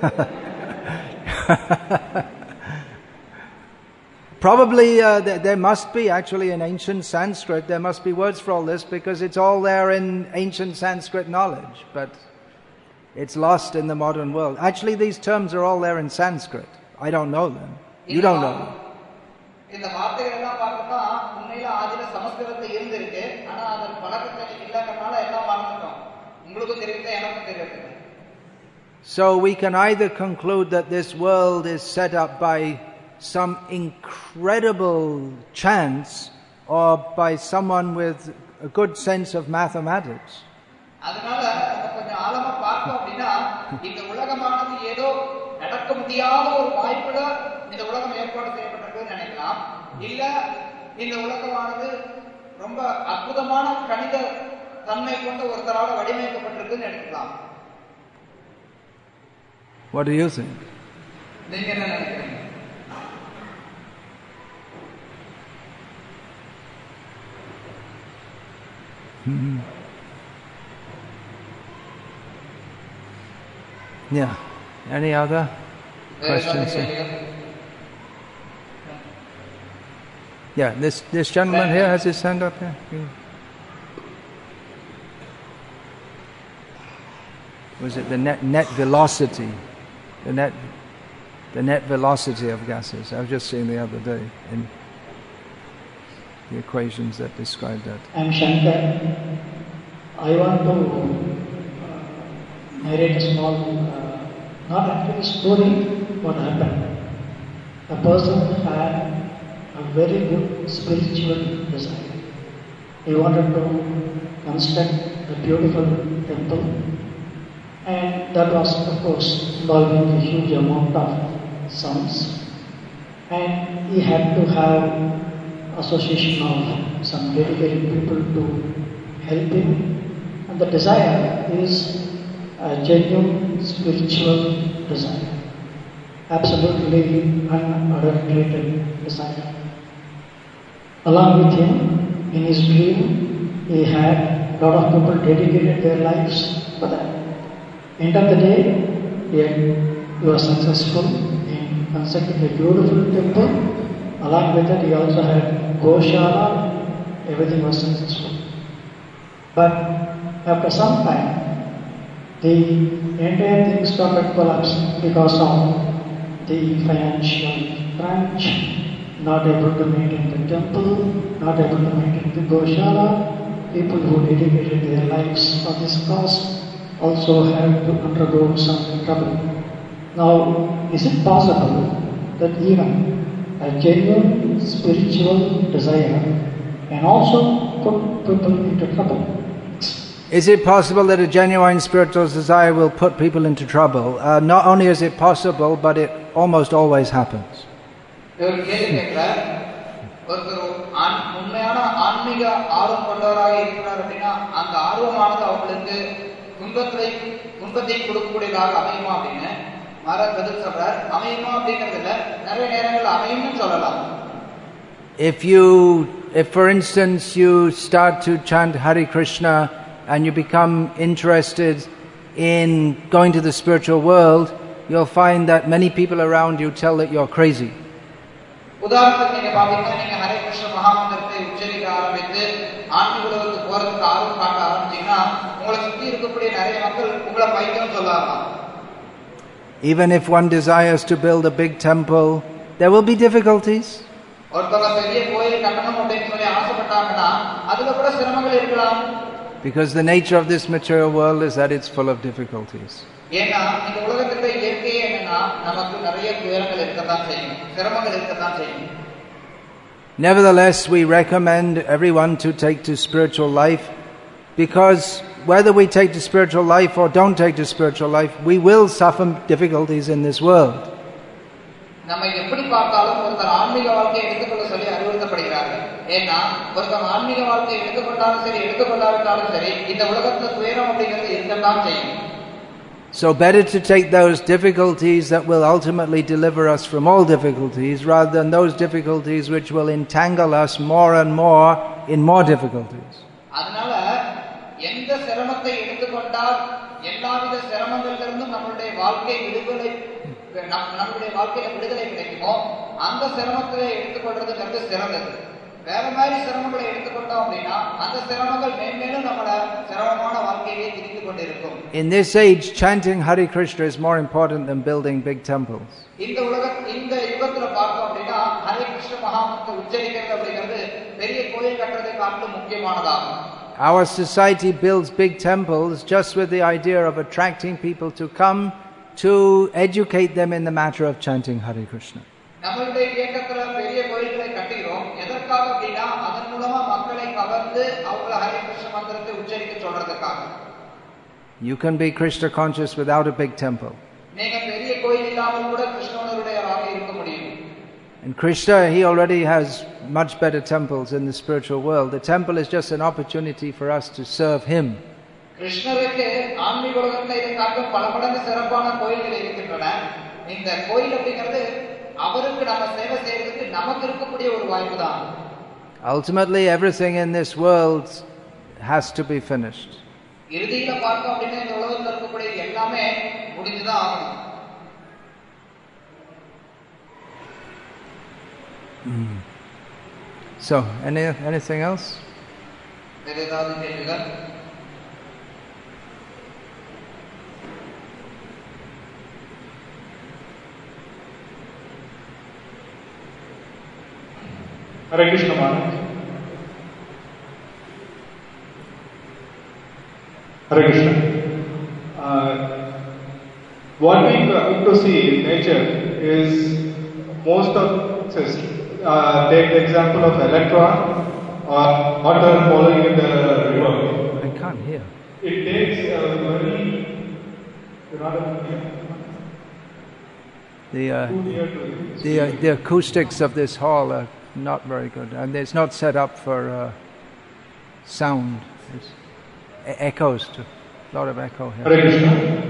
Probably there must be actually in ancient Sanskrit, there must be words for all this because it's all there in ancient Sanskrit knowledge, but it's lost in the modern world. Actually these terms are all there in Sanskrit. I don't know them. You don't know them. இந்த வார்த்தைகள் எல்லாம் பார்த்தா உண்மையில ஆதில சமஸ்கிருதத்துல இருந்திருக்கு. ஆனா அது பழக்கத்துல இல்லங்கறனால எல்லாம் மறந்துட்டோம். உங்களுக்கு தெரியுது எனக்கும் தெரியாது. So we can either conclude that this world is set up by some incredible chance or by someone with a good sense of mathematics. அதனால கொஞ்சம் ஆழமா பார்த்தோம் அப்படின்னா இந்த உலகமானது ஏதோ நடக்க முடியாத ஒரு வாய்ப்புல இந்த உலகம் ஏற்பாடு செய்யப்பட்டிருக்குன்னு நினைக்கலாம். இல்ல இந்த உலகமானது ரொம்ப அற்புதமான கணித தன்மை கொண்ட ஒருத்தரால வடிவமைக்கப்பட்டிருக்குன்னு நினைக்கலாம். What do you think? நீங்க என்ன நினைக்கிறீங்க? Yeah. Any other questions? Yeah, this gentleman here has his hand up here. Was it the net velocity? The net velocity of gases. I was just seeing the other day in the equations that describe that. I'm Shankar. I want to narrate a small, not actually story, what happened. A person had a very good spiritual desire. He wanted to construct a beautiful temple, and that was, of course, involving a huge amount of sums, and he had to have association of some dedicated people to help him, and the desire is a genuine spiritual desire, absolutely unadulterated desire. Along with him, in his dream, he had a lot of people dedicated their lives for that. End of the day, he was successful in constructing a beautiful temple. Along with that, he also had Goshala. Everything was successful. But after some time, the entire thing started collapsing because of the financial crunch, not able to maintain the temple, not able to maintain the Goshala. People who dedicated their lives for this cause also had to undergo some trouble. Now, is it possible that even a genuine spiritual desire can also put people into trouble? Is it possible that a genuine spiritual desire will put people into trouble? Not only is it possible, but it almost always happens. உண்மையான ஆன்மீக ஆர்வம் கொண்டவராக இருக்கிறார் அப்படின்னா அந்த ஆர்வமானது அவங்களுக்கு துன்பத்தை கொடுக்கக்கூடியதாக அமையுமா அப்படின்னு மகாராஜ் பதில் சொல்றார். அமையுமா அப்படிங்கறதுல நிறைய நேரங்கள் அமையும்னு சொல்லலாம். if for instance you start to chant Hare Krishna and you become interested in going to the spiritual world, you'll find that many people around you tell that you're crazy. உதாரணத்துக்கு நீங்க பாத்தீங்கன்னா நீங்க ஹரே கிருஷ்ண மகாமந்திரத்தை உச்சரிக்க ஆரம்பித்து ஆன்மீக உலகத்துக்கு போறதுக்கு ஆர்வம் காட்ட ஆரம்பிச்சீங்கன்னா உங்களை சுத்தி இருக்கக்கூடிய நிறைய மக்கள் உங்களை பைத்தியம் சொல்லலாம். Even if one desires to build a big temple, there will be difficulties. ஒருத்தங்க பெரிய கோயில் கட்டணும் அப்படின்னு சொல்லி ஆசைப்பட்டாங்கன்னா அதுல கூட சிரமங்கள் இருக்கலாம். Because the nature of this material world is that it's full of difficulties. ஏன்னா இந்த உலகத்துல இயற்கையே என்னன்னா நமக்கு நிறைய துயரங்கள் இருக்கத்தான் செய்யும், சிரமங்கள் இருக்கத்தான் செய்யும். Nevertheless, we recommend everyone to take to spiritual life, because whether we take to spiritual life or don't take to spiritual life, we will suffer difficulties in this world. நம்ம எப்படி பார்த்தாலும் ஒருத்தர் ஆன்மீக வாழ்க்கையை எடுத்துக்கொள்ள சொல்லி அறிவுறுத்தப்படுகிறார்கள். ஏன்னா ஒருத்தர் ஆன்மீக வாழ்க்கையை எடுத்துக்கொண்டாலும் சரி எடுத்துக்கொள்ளாவிட்டாலும் சரி இந்த உலகத்துல துயரம் அப்படிங்கிறது இருக்கத்தான் செய்யும். So better to take those difficulties that will ultimately deliver us from all difficulties, rather than those difficulties which will entangle us more and more in more difficulties. அதனால எந்த சிரமத்தை எடுத்துக்கொண்டால் எல்லாவித சிரமங்களிலிருந்தும் நம்மளுடைய வாழ்க்கை விடுதலை நம்மளுடைய வாழ்க்கையில விடுதலை கிடைக்குமோ அந்த சிரமத்தை எடுத்துக்கொள்றதுங்கிறது சிறந்தது. வேற மாதிரி சிரமங்களை எடுத்துக்கொண்டோம் அப்படின்னா அந்த சிரமங்கள் மேன்மேலும் நம்மள சிரமமான வாழ்க்கையை திரிந்து கொண்டிருக்கும். In this age, chanting Hare Krishna is more important than building big temples. இந்த யுகத்துல பார்த்தோம் அப்படின்னா ஹரே கிருஷ்ண மகாமந்திரம் உச்சரிக்கிறது அப்படிங்கிறது பெரிய கோயில் கட்டுறதை காட்டிலும் முக்கியமானதாகும். Our society builds big temples just with the idea of attracting people to come to educate them in the matter of chanting Hare Krishna. நம்மளுடைய இயக்கத்துல பெரிய கோயில்களை கட்டுகிறோம். எதற்காக அப்படின்னா அதன் மூலமா மக்களை கவர்ந்து அவங்களை ஹரே கிருஷ்ண மந்திரத்தை உச்சரிக்க சொல்றதுக்காக. You can be Krishna conscious without a big temple. நீங்க பெரிய கோயில் இல்லாமல் கூட கிருஷ்ணனுடையவராக இருக்க முடியும். And Krishna, he already has much better temples in the spiritual world. The temple is just an opportunity for us to serve him. கிருஷ்ணருக்கு ஆன்மீக உலகத்துல இதை காட்டும் பல மடங்கு சிறப்பான கோயில்கள் இருக்கின்றன. இந்த கோயில் அப்படிங்கிறது அவருக்கு நம்ம சேவை செய்யறதுக்கு நமக்கு இருக்கக்கூடிய ஒரு வாய்ப்பு தான். Ultimately, everything in this world has to be finished. இறுதியில பார்த்தோம் அப்படின்னா இந்த உலகத்துல இருக்கக்கூடிய எல்லாமே முடிஞ்சுதான் ஆகணும். So, anything else? வேற ஏதாவது கேள்விகள்? Hare Krishna Maharaj. Hare Krishna. What we come to see in nature is most of take the example of electron or water flowing in the river. I can't hear. It takes a very The acoustics of this hall are not very good, and it's not set up for sound. It's echoes, a lot of echo here. Hare Krishna.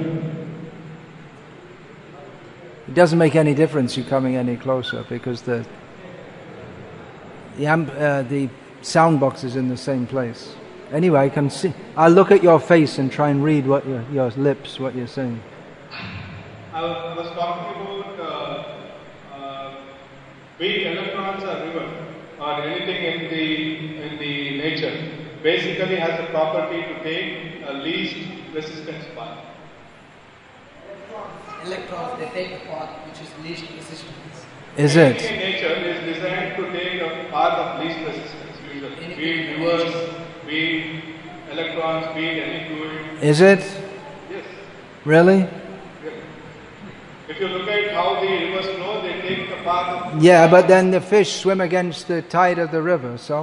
It doesn't make any difference you coming any closer, because the sound box is in the same place. Anyway, I can see. I'll look at your face and try and read what your lips, what you're saying. I was talking about weak electrons or river or anything in the nature basically has the property to take a least resistance path. Electrons, they take a path which is least resistance. Is Anything it? in nature is designed to take a path of least resistance usually. Be it rivers, be it electrons, be it any fluid. Is it? Yes. Really? If you look at how the rivers flow, they take the path of... Yeah, but then the fish swim against the tide of the river, so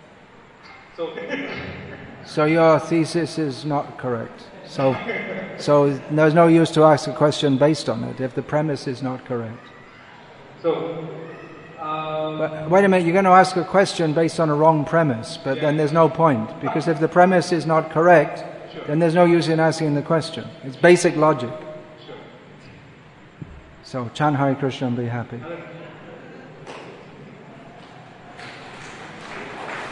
your thesis is not correct. So there's no use to ask a question based on it if the premise is not correct. But wait a minute, you're going to ask a question based on a wrong premise, but then there's no point, because if the premise is not correct, then there's no use in asking the question. It's basic logic. So chant Hare Krishna and be happy.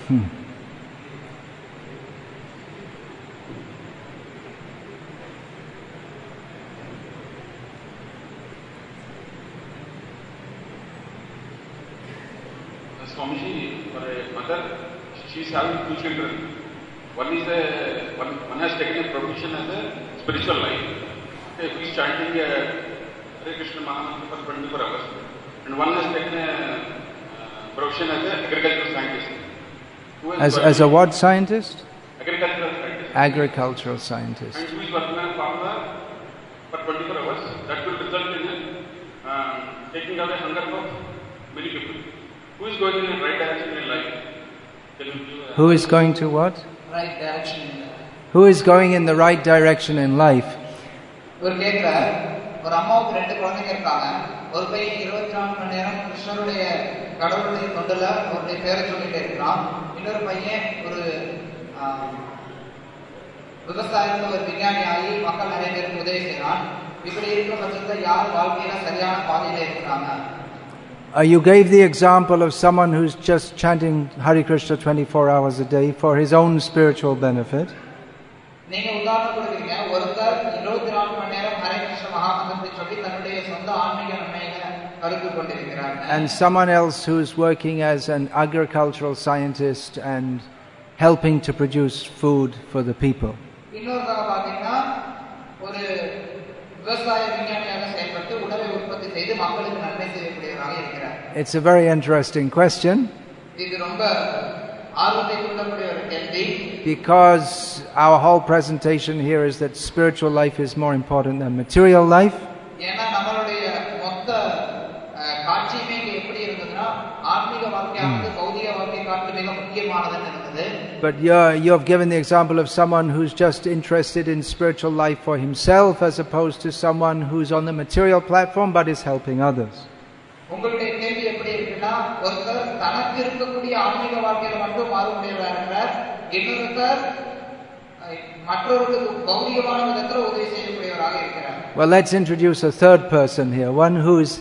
Swamiji, for a mother, she is having 2 children. One has taken a profession as a spiritual life. Okay, he is chanting Hare Krishna Mahamantra for 24 hours. And one has taken a profession as an agricultural scientist. As a what scientist? Agricultural scientist. Agricultural scientist. And who is working on a farmer for 24 hours. That will result in taking away hunger for many people. Who is going in the right direction in life? Who is going to what? Right direction in life. Who is going in the right direction in life? ஒரு கேட்கிறார், ஒரு அம்மாவுக்கு 2 குழந்தைங்க இருக்காங்க. ஒரு பையன் 24 மணி நேரம் கிருஷ்ணருடைய கடவுளுடைய தொண்டுல அவருடைய பேரை சொல்லிட்டே இருக்கிறான். இன்னொரு பையன் ஒரு விவசாயத்துல ஒரு விஞ்ஞானி ஆகி மக்கள் நிறைய பேருக்கு உதவி செய்யறான். இப்படி இருக்கிற பட்சத்தில் யார் வாழ்க்கையில சரியான பாதையில இருக்கிறாங்க? You gave the example of someone who's just chanting Hare Krishna 24 hours a day for his own spiritual benefit. நீங்க உதாரணம் கொடுக்கிறீங்க, ஒருத்தர் 24 மணி நேரம் ஹரே கிருஷ்ண மகாமந்திரத்தை சொல்லி தன்னுடைய சொந்த ஆன்மீக நன்மைகளை கருத்து கொண்டிருக்கிறார். And someone else who's working as an agricultural scientist and helping to produce food for the people. இன்னொருத்தங்க பாத்தீங்கன்னா ஒரு விவசாய விஞ்ஞானியாக செயல்பட்டு உணவை உற்பத்தி செய்து மக்களுக்கு நன்மை செய்யக்கூடியவராக இருக்கிறார். It's a very interesting question. இது ரொம்ப ஆர்வத்தை தூண்டக்கூடிய ஒரு கேள்வி. Because our whole presentation here is that spiritual life is more important than material life. ஏன்னா நம்மளுடைய மொத்த காட்சியுமே எப்படி இருந்ததுன்னா ஆன்மீக வாழ்க்கையானது பௌதிக வாழ்க்கை காட்டிலும் மிக முக்கியமானதுன்னு இருந்தது. But you have given the example of someone who's just interested in spiritual life for himself as opposed to someone who's on the material platform but is helping others. உங்களுடைய கேள்வி எப்படி இருக்குன்னா, ஒருத்தர் தனக்கு இருக்கக்கூடிய ஆன்மீக வாழ்க்கையில மட்டும் மாறுபடியவராக இருக்கிறார், இன்னொருத்தர் மற்றவர்களுக்கு பௌதிகமான விதத்தில் உதவி செய்யக்கூடியவராக இருக்கிறார். Well, let's introduce a third person here, one who's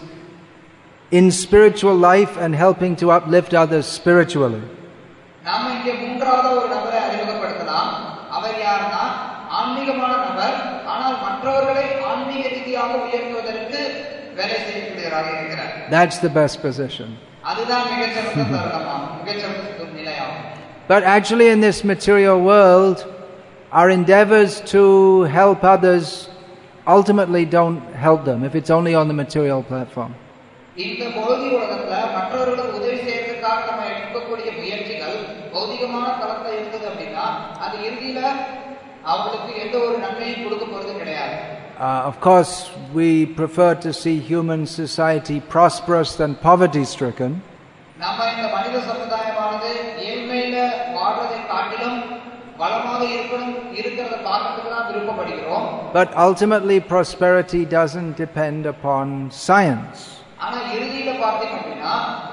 in spiritual life and helping to uplift others spiritually. நாம இங்கே மூன்றாவது ஒரு நபரை அறிமுகப்படுத்தலாம். அவர் யாருன்னா ஆன்மீகமான நபர், ஆனால் மற்றவர்களை ஆன்மீக ரீதியாக உயர்த்துவதற்கு வேலை செய்யக்கூடியவராக இருக்கிறார். That's the best position. அதுதான் மிகச்சிறந்த தருணமாகும், மிகச்சிறந்த நிலையாகும். But actually in this material world, our endeavors to help others ultimately don't help them if it's only on the material platform. இந்த பௌதிக உலகத்துல மற்றவர்களுக்கு உதவி செய்யறதுக்காக நம்ம எடுக்கக்கூடிய முயற்சிகள் பௌதிகமான தளத்துல இருந்தது அப்படின்னா அது இறுதியில அவங்களுக்கு எந்த ஒரு நன்மையும் கொடுக்க போறது கிடையாது. Of course, we prefer to see human society prosperous than poverty-stricken. நம்ம இந்த மனித சமுதாயமானது ஏழ்மையில வாழ்வதை காட்டிலும் வளமாக இருக்கிறத பார்க்கறதுக்கு தான் விருப்பப்படுகிறோம். But ultimately, prosperity doesn't depend upon science. ஆனா இறுதியில பார்த்தீங்க அப்படின்னா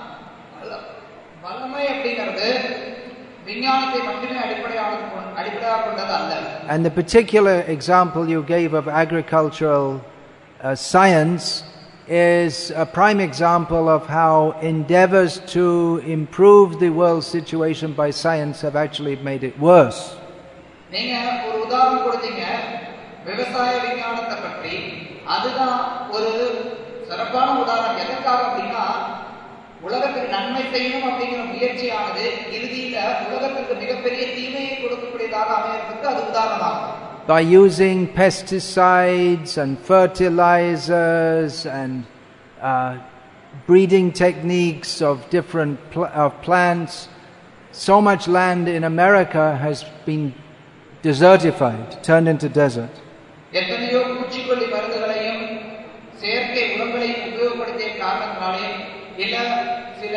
வளமை அப்படிங்கிறது விஞ்ஞானத்தை மட்டுமே அடிப்படையாக கொண்டது அல்ல. And the particular example you gave of agricultural science is a prime example of how endeavors to improve the world situation by science have actually made it worse. நீங்க ஒரு உதாரணம் கொடுத்தீங்க விவசாய விஞ்ஞானத்தை பற்றி. அதுதான் ஒரு சிறப்பான உதாரணம். எதற்காக அப்படின்னா உலகத்துக்கு நன்மை செய்யணும் அப்படிங்கிற முயற்சியானது இறுதியில உலகத்துக்கு மிகப்பெரிய தீமையை கொடுக்கக்கூடியதாக அமையறதுக்கு அது உதாரணமாகும். By using pesticides and fertilizers and breeding techniques of different plants, so much land in America has been desertified, turned into desert. எத்தனையோ பூச்சிக்கொல்லி மருந்துகளையும் செயற்கை உரங்களையும் உபயோகப்படுத்திய காரணத்தினாலே இல்ல சில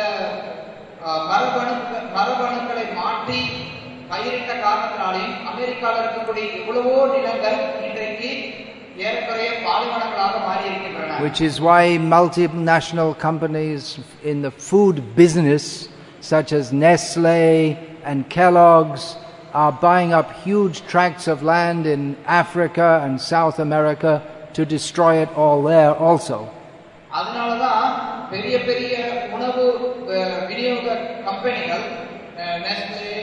மரபணுக்களை மாற்றி பயிரிட்ட காரணத்தினாலேயும் அமெரிக்காவில் இருக்கக்கூடிய எவ்வளவோ நிலங்கள் இன்றைக்கு ஏறக்குறைய பாலைவனங்களாக மாறி இருக்கின்றன. Which is why multinational companies in the food business such as Nestle and Kellogg's are buying up huge tracts of land in Africa and South America to destroy it all there also. அதனாலதான் பெரிய பெரிய உணவு விநியோக கம்பெனிகள் Nestle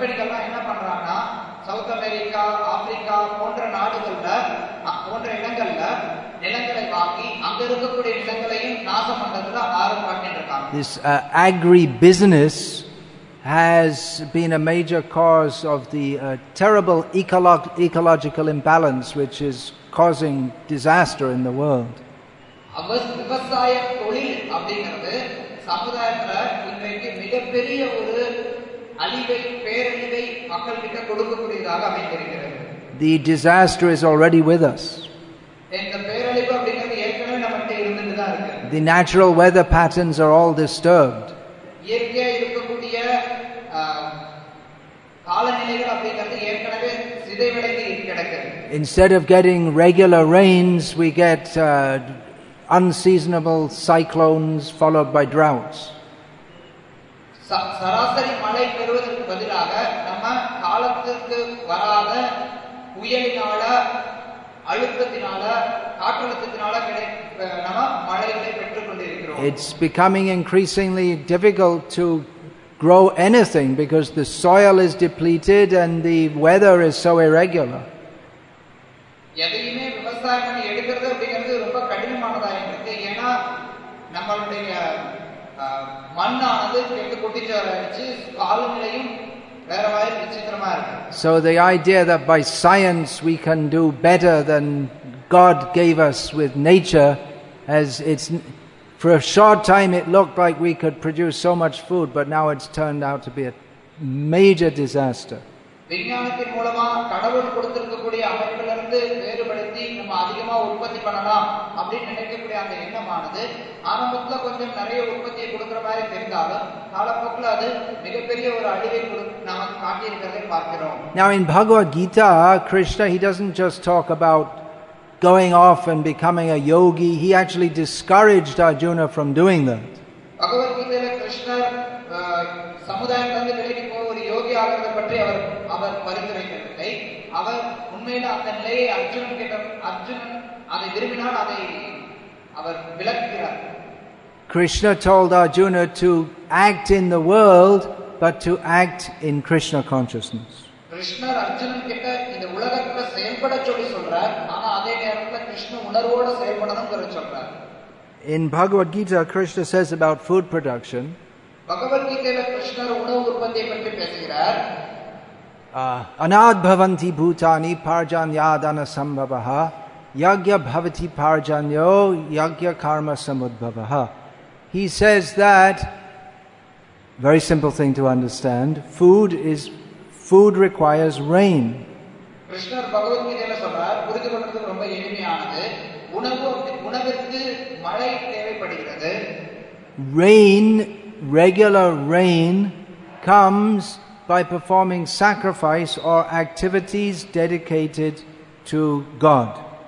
கம்பெனிகள்லாம் என்ன பண்றாங்கன்னா south America, Africa போன்ற நாடுகள்ல போன்ற இடங்கள்ல நிலங்களை வாங்கி அங்க இருக்கக்கூடிய நிலங்களையும் நாசம் பண்றதுல ஆர்வம் காட்டியிருக்காங்க. This agri-business has been a major cause of the terrible ecological imbalance which is causing disaster in the world. விவசாய தொழில் அப்படிங்கிறது சமுதாயத்துல இன்றைக்கு மிகப்பெரிய ஒரு பேரழிவை மக்கள் கிட்ட கொடுக்கக்கூடியதாக அமைந்திருக்கிறது. The disaster is already with us. இந்த பேரழிவு அப்படிங்கிறது ஏற்கனவே நம்மகிட்ட இருந்துட்டு தான் இருக்கு. The natural weather patterns are all disturbed. இயற்கையா இருக்கக்கூடிய காலநிலைகள் அப்படிங்கிறது ஏற்கனவே சிதைவடைந்து கிடக்குது. Instead of getting regular rains, we get unseasonable cyclones followed by droughts. சராசரி மழை பெறுவதற்கு பதிலாக நம்ம காலத்துக்கு வராத புயலினால, அழுத்தத்தினால, காற்றழுத்தத்தினால நம்ம மழைகளை பெற்றுக் கொண்டிருக்கிறோம். It's becoming increasingly difficult to grow anything because the soil is depleted and the weather is so irregular. எதையுமே விவசாயம் பண்ணி எடுக்கிறது அப்படிங்கிறது ரொம்ப கடினமானதா இருக்கு. ஏன்னா நம்மளுடைய மண்ணானது கெட்டு குட்டிச்சோராயிடுச்சு, காலநிலையும் வேற மாதிரி விசித்திரமா இருக்கு. So the idea that by science we can do better than God gave us with nature, as it's for a short time it looked like we could produce so much food, but now it's turned out to be a major disaster. விஞ்ஞானத்தின் மூலமா கடவுள் கொடுத்திருக்கக்கூடிய அமைப்பிலிருந்து வேறுபடுத்தி நம்ம அதிகமா உற்பத்தி பண்ணலாம் அப்படின்னு நினைக்கக்கூடிய அந்த எண்ணமானது ஆரம்பத்துல கொஞ்சம் நிறைய உற்பத்தியை கொடுக்கிற மாதிரி தெரிந்தாலும் காலப்போக்கில் அது மிகப்பெரிய ஒரு அழிவை நமக்கு காட்டியிருக்கிறதை பார்க்கிறோம். Now in Bhagavad Gita, Krishna, he doesn't just talk about going off and becoming a yogi. He actually discouraged Arjuna from doing that. பகவத் கீதையில கிருஷ்ணர் சமுதாயத்திலிருந்து விலகி போய் ஒரு யோகி ஆகிறதை பற்றி அவர் பரிந்துரைக்கவில்லை. அவர் உண்மையில அந்த நிலையை அர்ஜுனன் அதை விரும்பினால் அதை அவர் விளக்குகிறார். Krishna told Arjuna to act in the world, but to act in Krishna consciousness. கிருஷ்ணர் அர்ஜுனன் கிட்ட இந்த உலகத்துல செயல்பட சொல்லி சொல்றார். ஆனா அதே நேரத்துல கிருஷ்ண உணர்வோட செயல்படணும்ங்கற சொல்றார். In Bhagavad Gita, Krishna says about food production, பகவத் கீதையில கிருஷ்ணர் உணவு உற்பத்தியை பற்றி பேசுகிறார். Anad bhavanti bhutani parjanyadana sambhavaha yagya bhavati parjanyo yagya karma samudbhavaha. He says that, very simple thing to understand, food requires rain. கிருஷ்ணர் பகவத் கீதையில சொல்றார், புரிந்து கொள்றது ரொம்ப எளிமையானது. உணவிற்கு மழை தேவைப்படுகிறது. Rain, regular rain, comes by performing sacrifice or activities dedicated to God.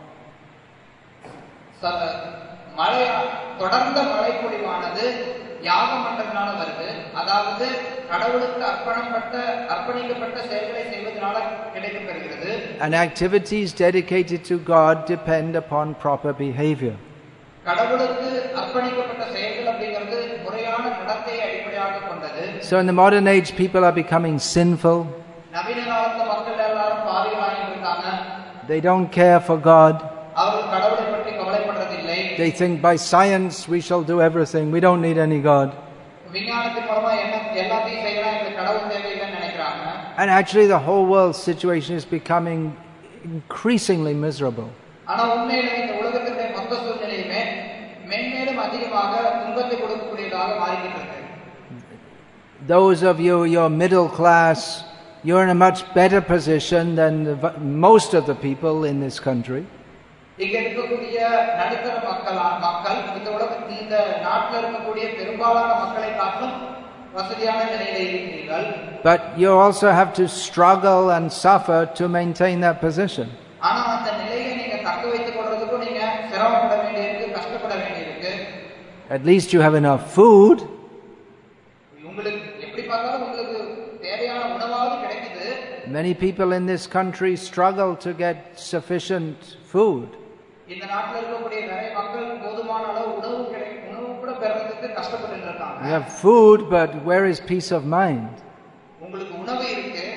மழை தொடர்ந்த மழை பொழிவானது யாகம் பண்றதுனால வருது. அதாவது கடவுளுக்கு அர்ப்பணிக்கப்பட்ட செயல்களை செய்வதனால கிடைக்கப்பெறுகிறது. And activities dedicated to God depend upon proper behavior. கடவுளுக்கு அர்ப்பணிக்கப்பட்ட செயல்கள் அப்படிங்கிறது முறையான நடத்தையை அடிப்படையாக கொண்டது. So in the modern age people are becoming sinful. நவீன காலத்துல மக்கள் எல்லாரும் பாவிகளாகி இருக்காங்க. They don't care for God. அவர்கள் கடவுளை பற்றி கவலைப்படுறதில்லை. They think by science we shall do everything. We don't need any God. விஞ்ஞானத்தின் மூலமா எல்லாத்தையும் செய்யலாம், இந்த கடவுள் தேவையில்லைன்னு நினைக்கிறாங்க. And actually the whole world's situation is becoming increasingly miserable. ஆனா உண்மையிலே இந்த உலகத்தினுடைய மொத்த சூழ்நிலையுமே மேன்மேலும் அதிகமாக துன்பத்தை கொடுக்கக்கூடியதாக மாறிக்கிட்டு இருக்கு. Those of you, you're middle class, you're in a much better position than most of the people in this country. இங்க இருக்கக்கூடிய நடுத்தர மக்கள் இந்த நாட்டில் இருக்கக்கூடிய பெரும்பாலான மக்களை காட்டிலும் வசதியான நிலையில இருக்கிறீர்கள். But you also have to struggle and suffer to maintain that position. ஆனா அந்த நிலையை நீங்க தக்க வைத்துக் கொள்றதுக்கு நீங்க சிரமப்பட வேண்டியிருக்கு, கஷ்டப்பட வேண்டியிருக்கு. At least you have enough food. உங்களுக்கு எப்படி பார்த்தாலும் உங்களுக்கு தேவையான உணவாவது கிடைக்குது. Many people in this country struggle to get sufficient food. இந்த நாட்டில் இருக்கக்கூடிய நிறைய மக்கள் போதுமான அளவு உணவு கூட பெறறதுக்கு கஷ்டப்பட்டு இருக்காங்க. You have food, but where is peace of mind? உங்களுக்கு உணவு இருக்கு,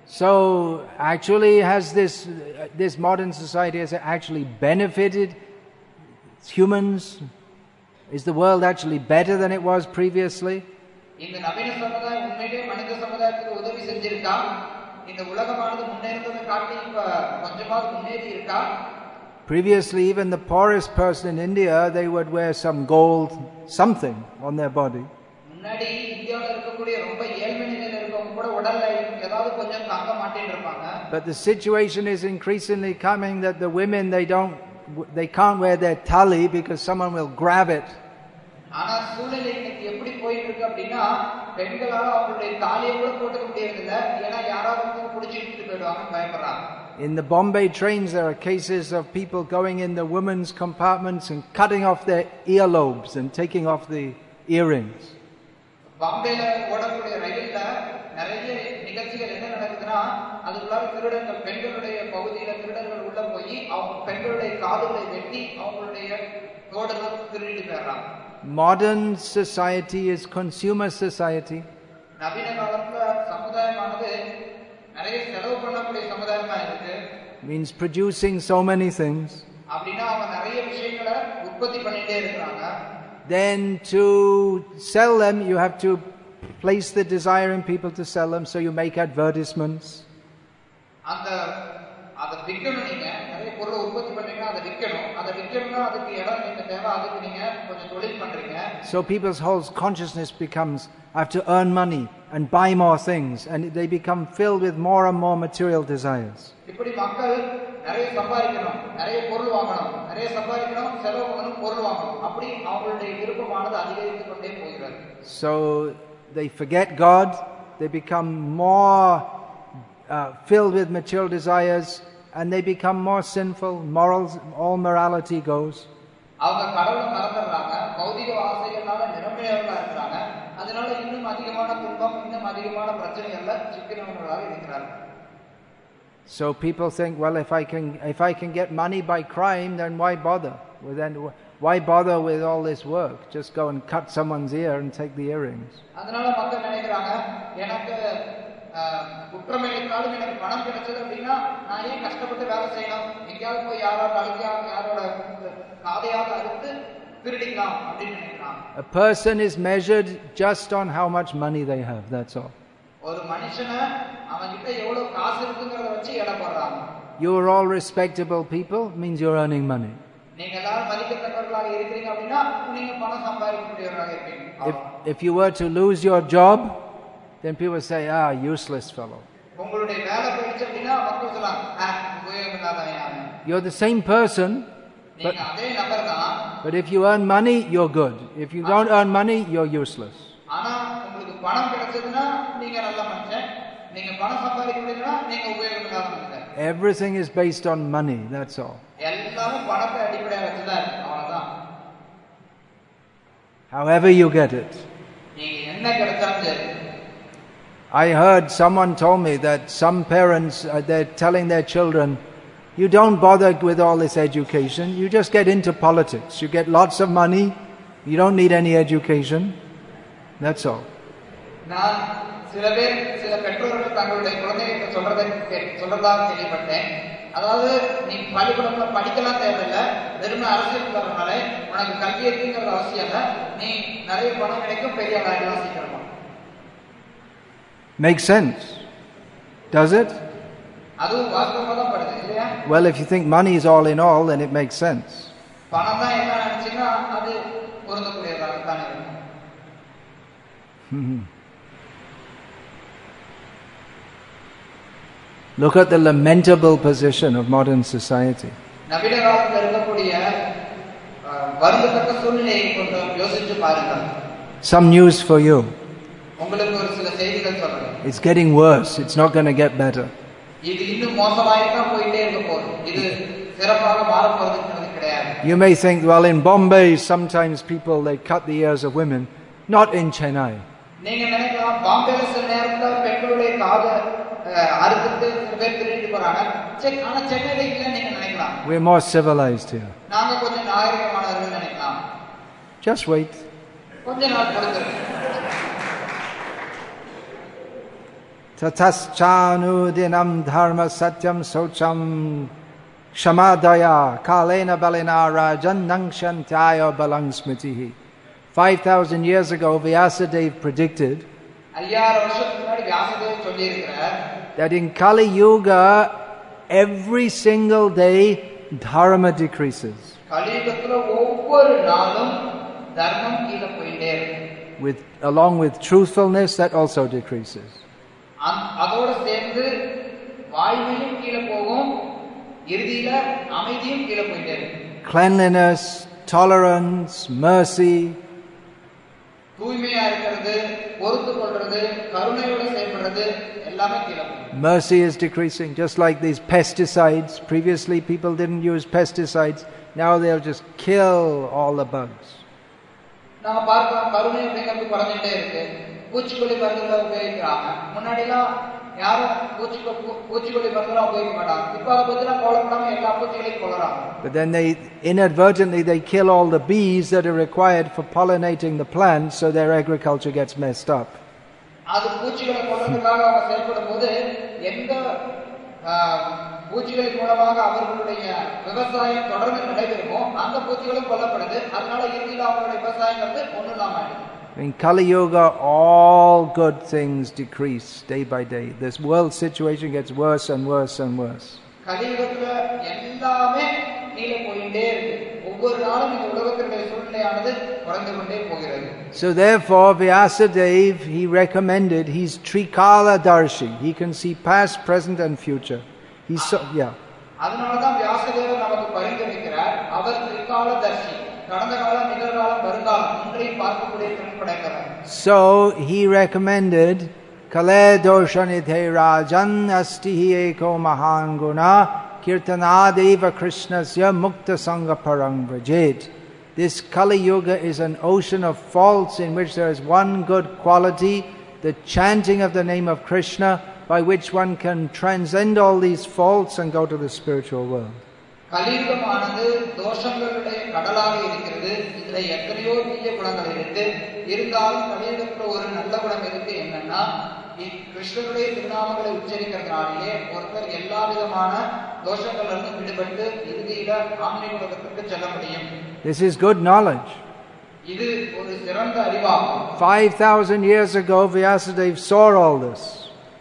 So actually has this modern society has actually benefited humans? Is the world actually better than it was previously? இந்த நவீன சமுதாயம் உண்மையிலேயே மனித சமுதாயத்துக்கு உதவி செஞ்சிருக்கா? இந்த உலகமானது முன்னேறதை காட்டி இப்ப கொஞ்சமாவது முன்னேறி இருக்கா? Previously, even the poorest person in India, they would wear some gold, something on their body. முன்னாடி இந்தியாவுல இருக்கக்கூடிய ரொம்ப ஏழ்மை நிலையில இருக்கவங்க கூட உடல்ல ஏதாவது கொஞ்சம் தங்க மாட்டேன்னு இருப்பாங்க. But the situation is increasingly coming that the women they can't wear their tali because someone will grab it. ஆனா சூழ்நிலை இன்னைக்கு எப்படி போயிட்டு இருக்கு அப்படின்னா பெண்களால அவங்களுடைய தாலியை கூட போட்டுக்க முடியறதில்ல. ஏன்னா யாராவது வந்து புடிச்சு இழுத்துட்டு போயிடுவாங்கன்னு பயப்படுறாங்க. In the Bombay trains, there are cases of people going in the women's compartments and cutting off their earlobes and taking off the earrings. பாம்பேல ஓடக்கூடிய ரயில்ல நிறைய நிகழ்ச்சிகள் என்ன நடக்குதுன்னா அதுக்குள்ளார திருடர்கள் பெண்களுடைய பகுதியில திருடர்கள் உள்ள போய் அவங்க பெண்களுடைய காதுகளை வெட்டி அவங்களுடைய தோடெல்லாம் திருடிட்டு போயிடுறாங்க. Modern society is consumer society. நவீன காலத்துல சமுதாயமானது நிறைய செலவு பண்ணக்கூடிய சமுதாயமா இருக்கு. Means producing so many things. அப்படின்னா அவங்க நிறைய விஷயங்களை உற்பத்தி பண்ணிட்டே இருக்காங்க. Then to sell them, you have to place the desire in people to sell them, so you make advertisements. அதை விற்கணும், நீங்க நிறைய பொருளை உற்பத்தி பண்றீங்க, அதை விற்கணும். அதை விற்கணும்னா அதுக்கு இடம் நீங்க தேவை, அதுக்கு நீங்க கொஞ்சம் தொழில் பண்றீங்க. So people's whole consciousness becomes, I have to earn money and buy more things, and they become filled with more and more material desires. இப்படி மக்கள் நிறைய சம்பாதிக்கணும், நிறைய பொருள் வாங்கணும், நிறைய சம்பாதிக்கணும், செலவு பண்ணணும், பொருள் வாங்கணும். அப்படி அவங்களுடைய விருப்பமானது அதிகரித்து கொண்டே போகிறது. So they forget God, they become more filled with material desires, and they become more sinful. Morals, all morality goes. அவங்க கடவுளை மறந்துடுறாங்க, பௌதிக ஆசைகளால நிரம்பினவர்களா இருக்கிறாங்க. அதனால இன்னும் அதிகமான துன்பம், இன்னும் அதிகமான பிரச்சனைகள்ல சிக்கினவர்களாக இருக்கிறார்கள். So people think, well, if I can get money by crime, then why bother? Well, then why bother with all this work? Just go and cut someone's ear and take the earrings. அதனால மக்கள் நினைக்கிறாங்க, எனக்கு குற்றமிழைத்தாலும் எனக்கு பணம் கிடைச்சது அப்படின்னா நான் ஏன் கஷ்டப்பட்டு வேலை செய்யணும்? எங்கேயாவது போய் யாரோட காதையாவது அறுத்து திருடிக்கலாம் அப்படின்னு நினைக்கிறாங்க. A person is measured just on how much money they have. That's all. ஒரு மனுஷனை அவன் கிட்ட எவ்வளவு காசு இருக்குங்கிறத வச்சு எடை போடுறாங்க. You are all respectable people, means you're earning money. நீங்க எல்லாரும் மதிக்கத்தக்கவர்களாக இருக்கிறீங்க அப்படின்னா நீங்க பணம் சம்பாதிக்கக்கூடியவர்களாக இருப்பீங்க. If you were to lose your job, then people say, useless fellow. உங்களுடைய வேலை போயிடுச்சு அப்படின்னா மக்கள் சொல்லலாம், உபயோகம் இல்லாதவன். You're the same person, நீங்க அதே நபர் தான். but if you earn money, you're good. If you don't earn money, you're useless. ஆனா உங்களுக்கு பணம் கிடைச்சதுன்னா நீங்க நல்ல மனுஷன், நீங்க பணம் சம்பாதிக்கிறீங்கன்னா நீங்க உபயோகம் இல்லாத மனுஷன். Everything is based on money, that's all. எல்லாமே பணத்தை அடிப்படையாக வச்சுதான் இருக்கு, அவ்வளவுதான். However you get it. நீங்க என்ன கிடைச்சாலும் சரி. I heard someone told me that some parents, they're telling their children, you don't bother with all this education, you just get into politics. You get lots of money, you don't need any education. That's all. நான் சில பெற்றோர்கள் தங்களுடைய குழந்தைகளுக்கு சொல்றதா கேள்விப்பட்டேன். அதாவது நீ பள்ளிக்கூடத்துல படிக்கலாம் தேவையில்லை, வெறும் அரசியல் வர்றதுனால உனக்கு கல்வி இருக்குங்கிறது அவசியம் இல்லை, நீ நிறைய பணம் கிடைக்கும், பெரிய ஆளாயிடலாம் சீக்கிரமா. Makes sense, does it? அதுவும் வாஸ்தவமா தான் படுது இல்லையா? Well, if you think money is all in all, then it makes sense. பணம் தான் என்ன நினைச்சீங்கன்னா அது பொருந்தக்கூடியதாக தானே இருக்கும். Look at the lamentable position of modern society. நவீன காலத்துல இருக்கக்கூடிய வருந்தத்தக்க சூழ்நிலையை கொஞ்சம் யோசிச்சு பாருங்க. Some news for you. உங்களுக்கு ஒரு சில செய்திகள் சொல்றேன். It's getting worse. It's not going to get better. இது இன்னும் மோசமாயிட்டே போயிட்டே இருக்க போகுது. இது சிறப்பாக மாற போறதுங்கிறது கிடையாது. You may think, well, in Bombay, sometimes people they cut the ears of women. Not in Chennai. நீங்க நினைக்கலாம் பாம்பேல சில நேரத்துல பெண்களுடைய காதை அறுத்துட்டு சில பேர் திருடிட்டு போறாங்க. ஆனா சென்னையில இல்ல நீங்க நினைக்கலாம். We're more civilized here. நாங்க கொஞ்சம் நாகரிகமானவர்கள் நினைக்கலாம். Just wait. கொஞ்ச நாள் பொறுத்துருங்க. Tataschanudinam dharma satyam socham shamadaya kalena balena rajan nangshantyaya balang smritihi. 5,000 years ago, Vyasadeva predicted that in Kali Yuga, every single day, dharma decreases. Along with truthfulness, that also decreases. Cleanliness, tolerance, mercy. Mercy is decreasing, just like these pesticides. Previously people didn't use pesticides. Now they'll just kill all the bugs. But then they inadvertently kill all the bees that are required for pollinating the plants, so their agriculture gets messed up. In Kali Yuga, all good things decrease day by day. This world situation gets worse and worse and worse. So therefore, Vyasadeva, he recommended, he's Trikala Darshi. He can see past, present and future. He's so, yeah. So he recommended Kale doshanithe rajan astihi eko mahanguna kirtanadeva krishnasya mukta sangha parang vrajet. This Kali Yuga is an ocean of faults in which there is one good quality, the chanting of the name of Krishna, by which one can transcend all these faults and go to the spiritual world. This is good knowledge. 5,000 years ago, Vyasadeva saw all this.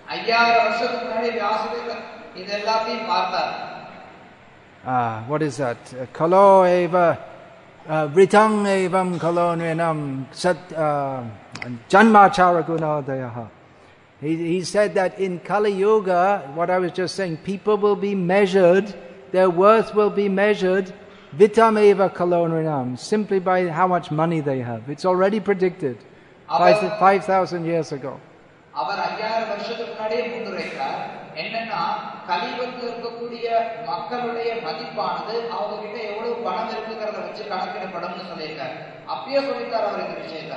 What is that? Kalo eva vritang evam kalo nrinam sat janmachara gunadayaha. He said that in Kali Yuga, what I was just saying, people will be measured, their worth will be measured vitam eva kalo nrinam, simply by how much money they have. It's already predicted 5,000 years ago. அவர் 5000 வருஷத்துக்கு முன்னாடியே முன்னுரைக்கிறார். என்னன்னா கலியுகத்தில் இருக்கக்கூடிய மக்களுடைய மதிப்பானது அவங்க கிட்ட எவ்வளவு பணம் இருக்குங்கறத வச்சு கணக்கிடப்படும்னு சொல்லியிருக்கார். அப்பயே சொல்லிட்டார் அவர் இந்த விஷயத்தை.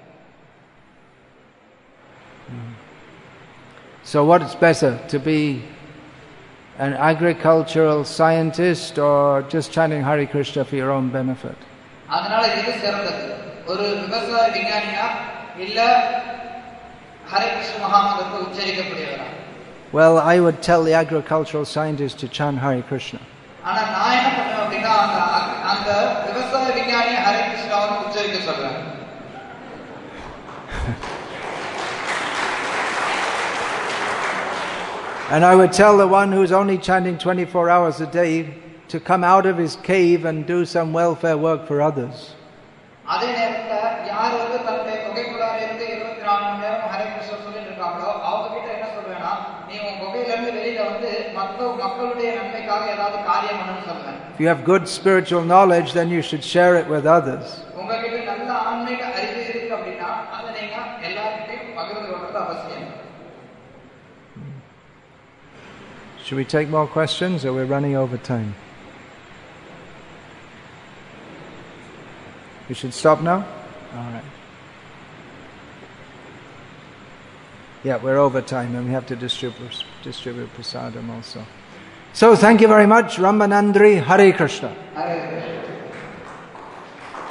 So what is better, to be an agricultural scientist or just chanting Hare Krishna for your own benefit? அதனால இது சிறந்தது. ஒரு விவசாய விஞ்ஞானியா இல்ல Hare Krishna Mahamantra உச்சரிக்கக்கூடியவரா? Well, I would tell the agricultural scientist to chant Hare Krishna. ஆனா நான் என்ன பண்ணுவேன் அப்படினா அந்த விவசாய விஞ்ஞானி Hare Krishnaவை உச்சரிக்க சொல்றேன். And I would tell the one who's only chanting 24 hours a day to come out of his cave and do some welfare work for others. அதே நேரத்துல யார் வந்து தன்னுடைய குகைக்குள்ளார இருந்து 24 மணி நேரம் ஹரே கிருஷ்ணா சொல்லிட்டு இருக்காங்களோ அவங்க கிட்ட என்ன சொல்றேன்னா, நீ உங்க குகையில இருந்து வெளியில வந்து மக்களுடைய நன்மைக்காக ஏதாவது காரியம் பண்ணணும்னு சொல்றேன். If you have good spiritual knowledge, then you should share it with others. உங்ககிட்ட நல்ல ஆன்மீக அறிவு இருக்கு அப்படின்னா அதை நீங்க எல்லார்கிட்டயும் பகிர்ந்து கொள்றது அவசியம். Should we take more questions, or we're running over time? We should stop now? All right. Yeah, we're over time and we have to distribute prasadam also. So thank you very much. Ramanandri, Hare Krishna. Hare Krishna.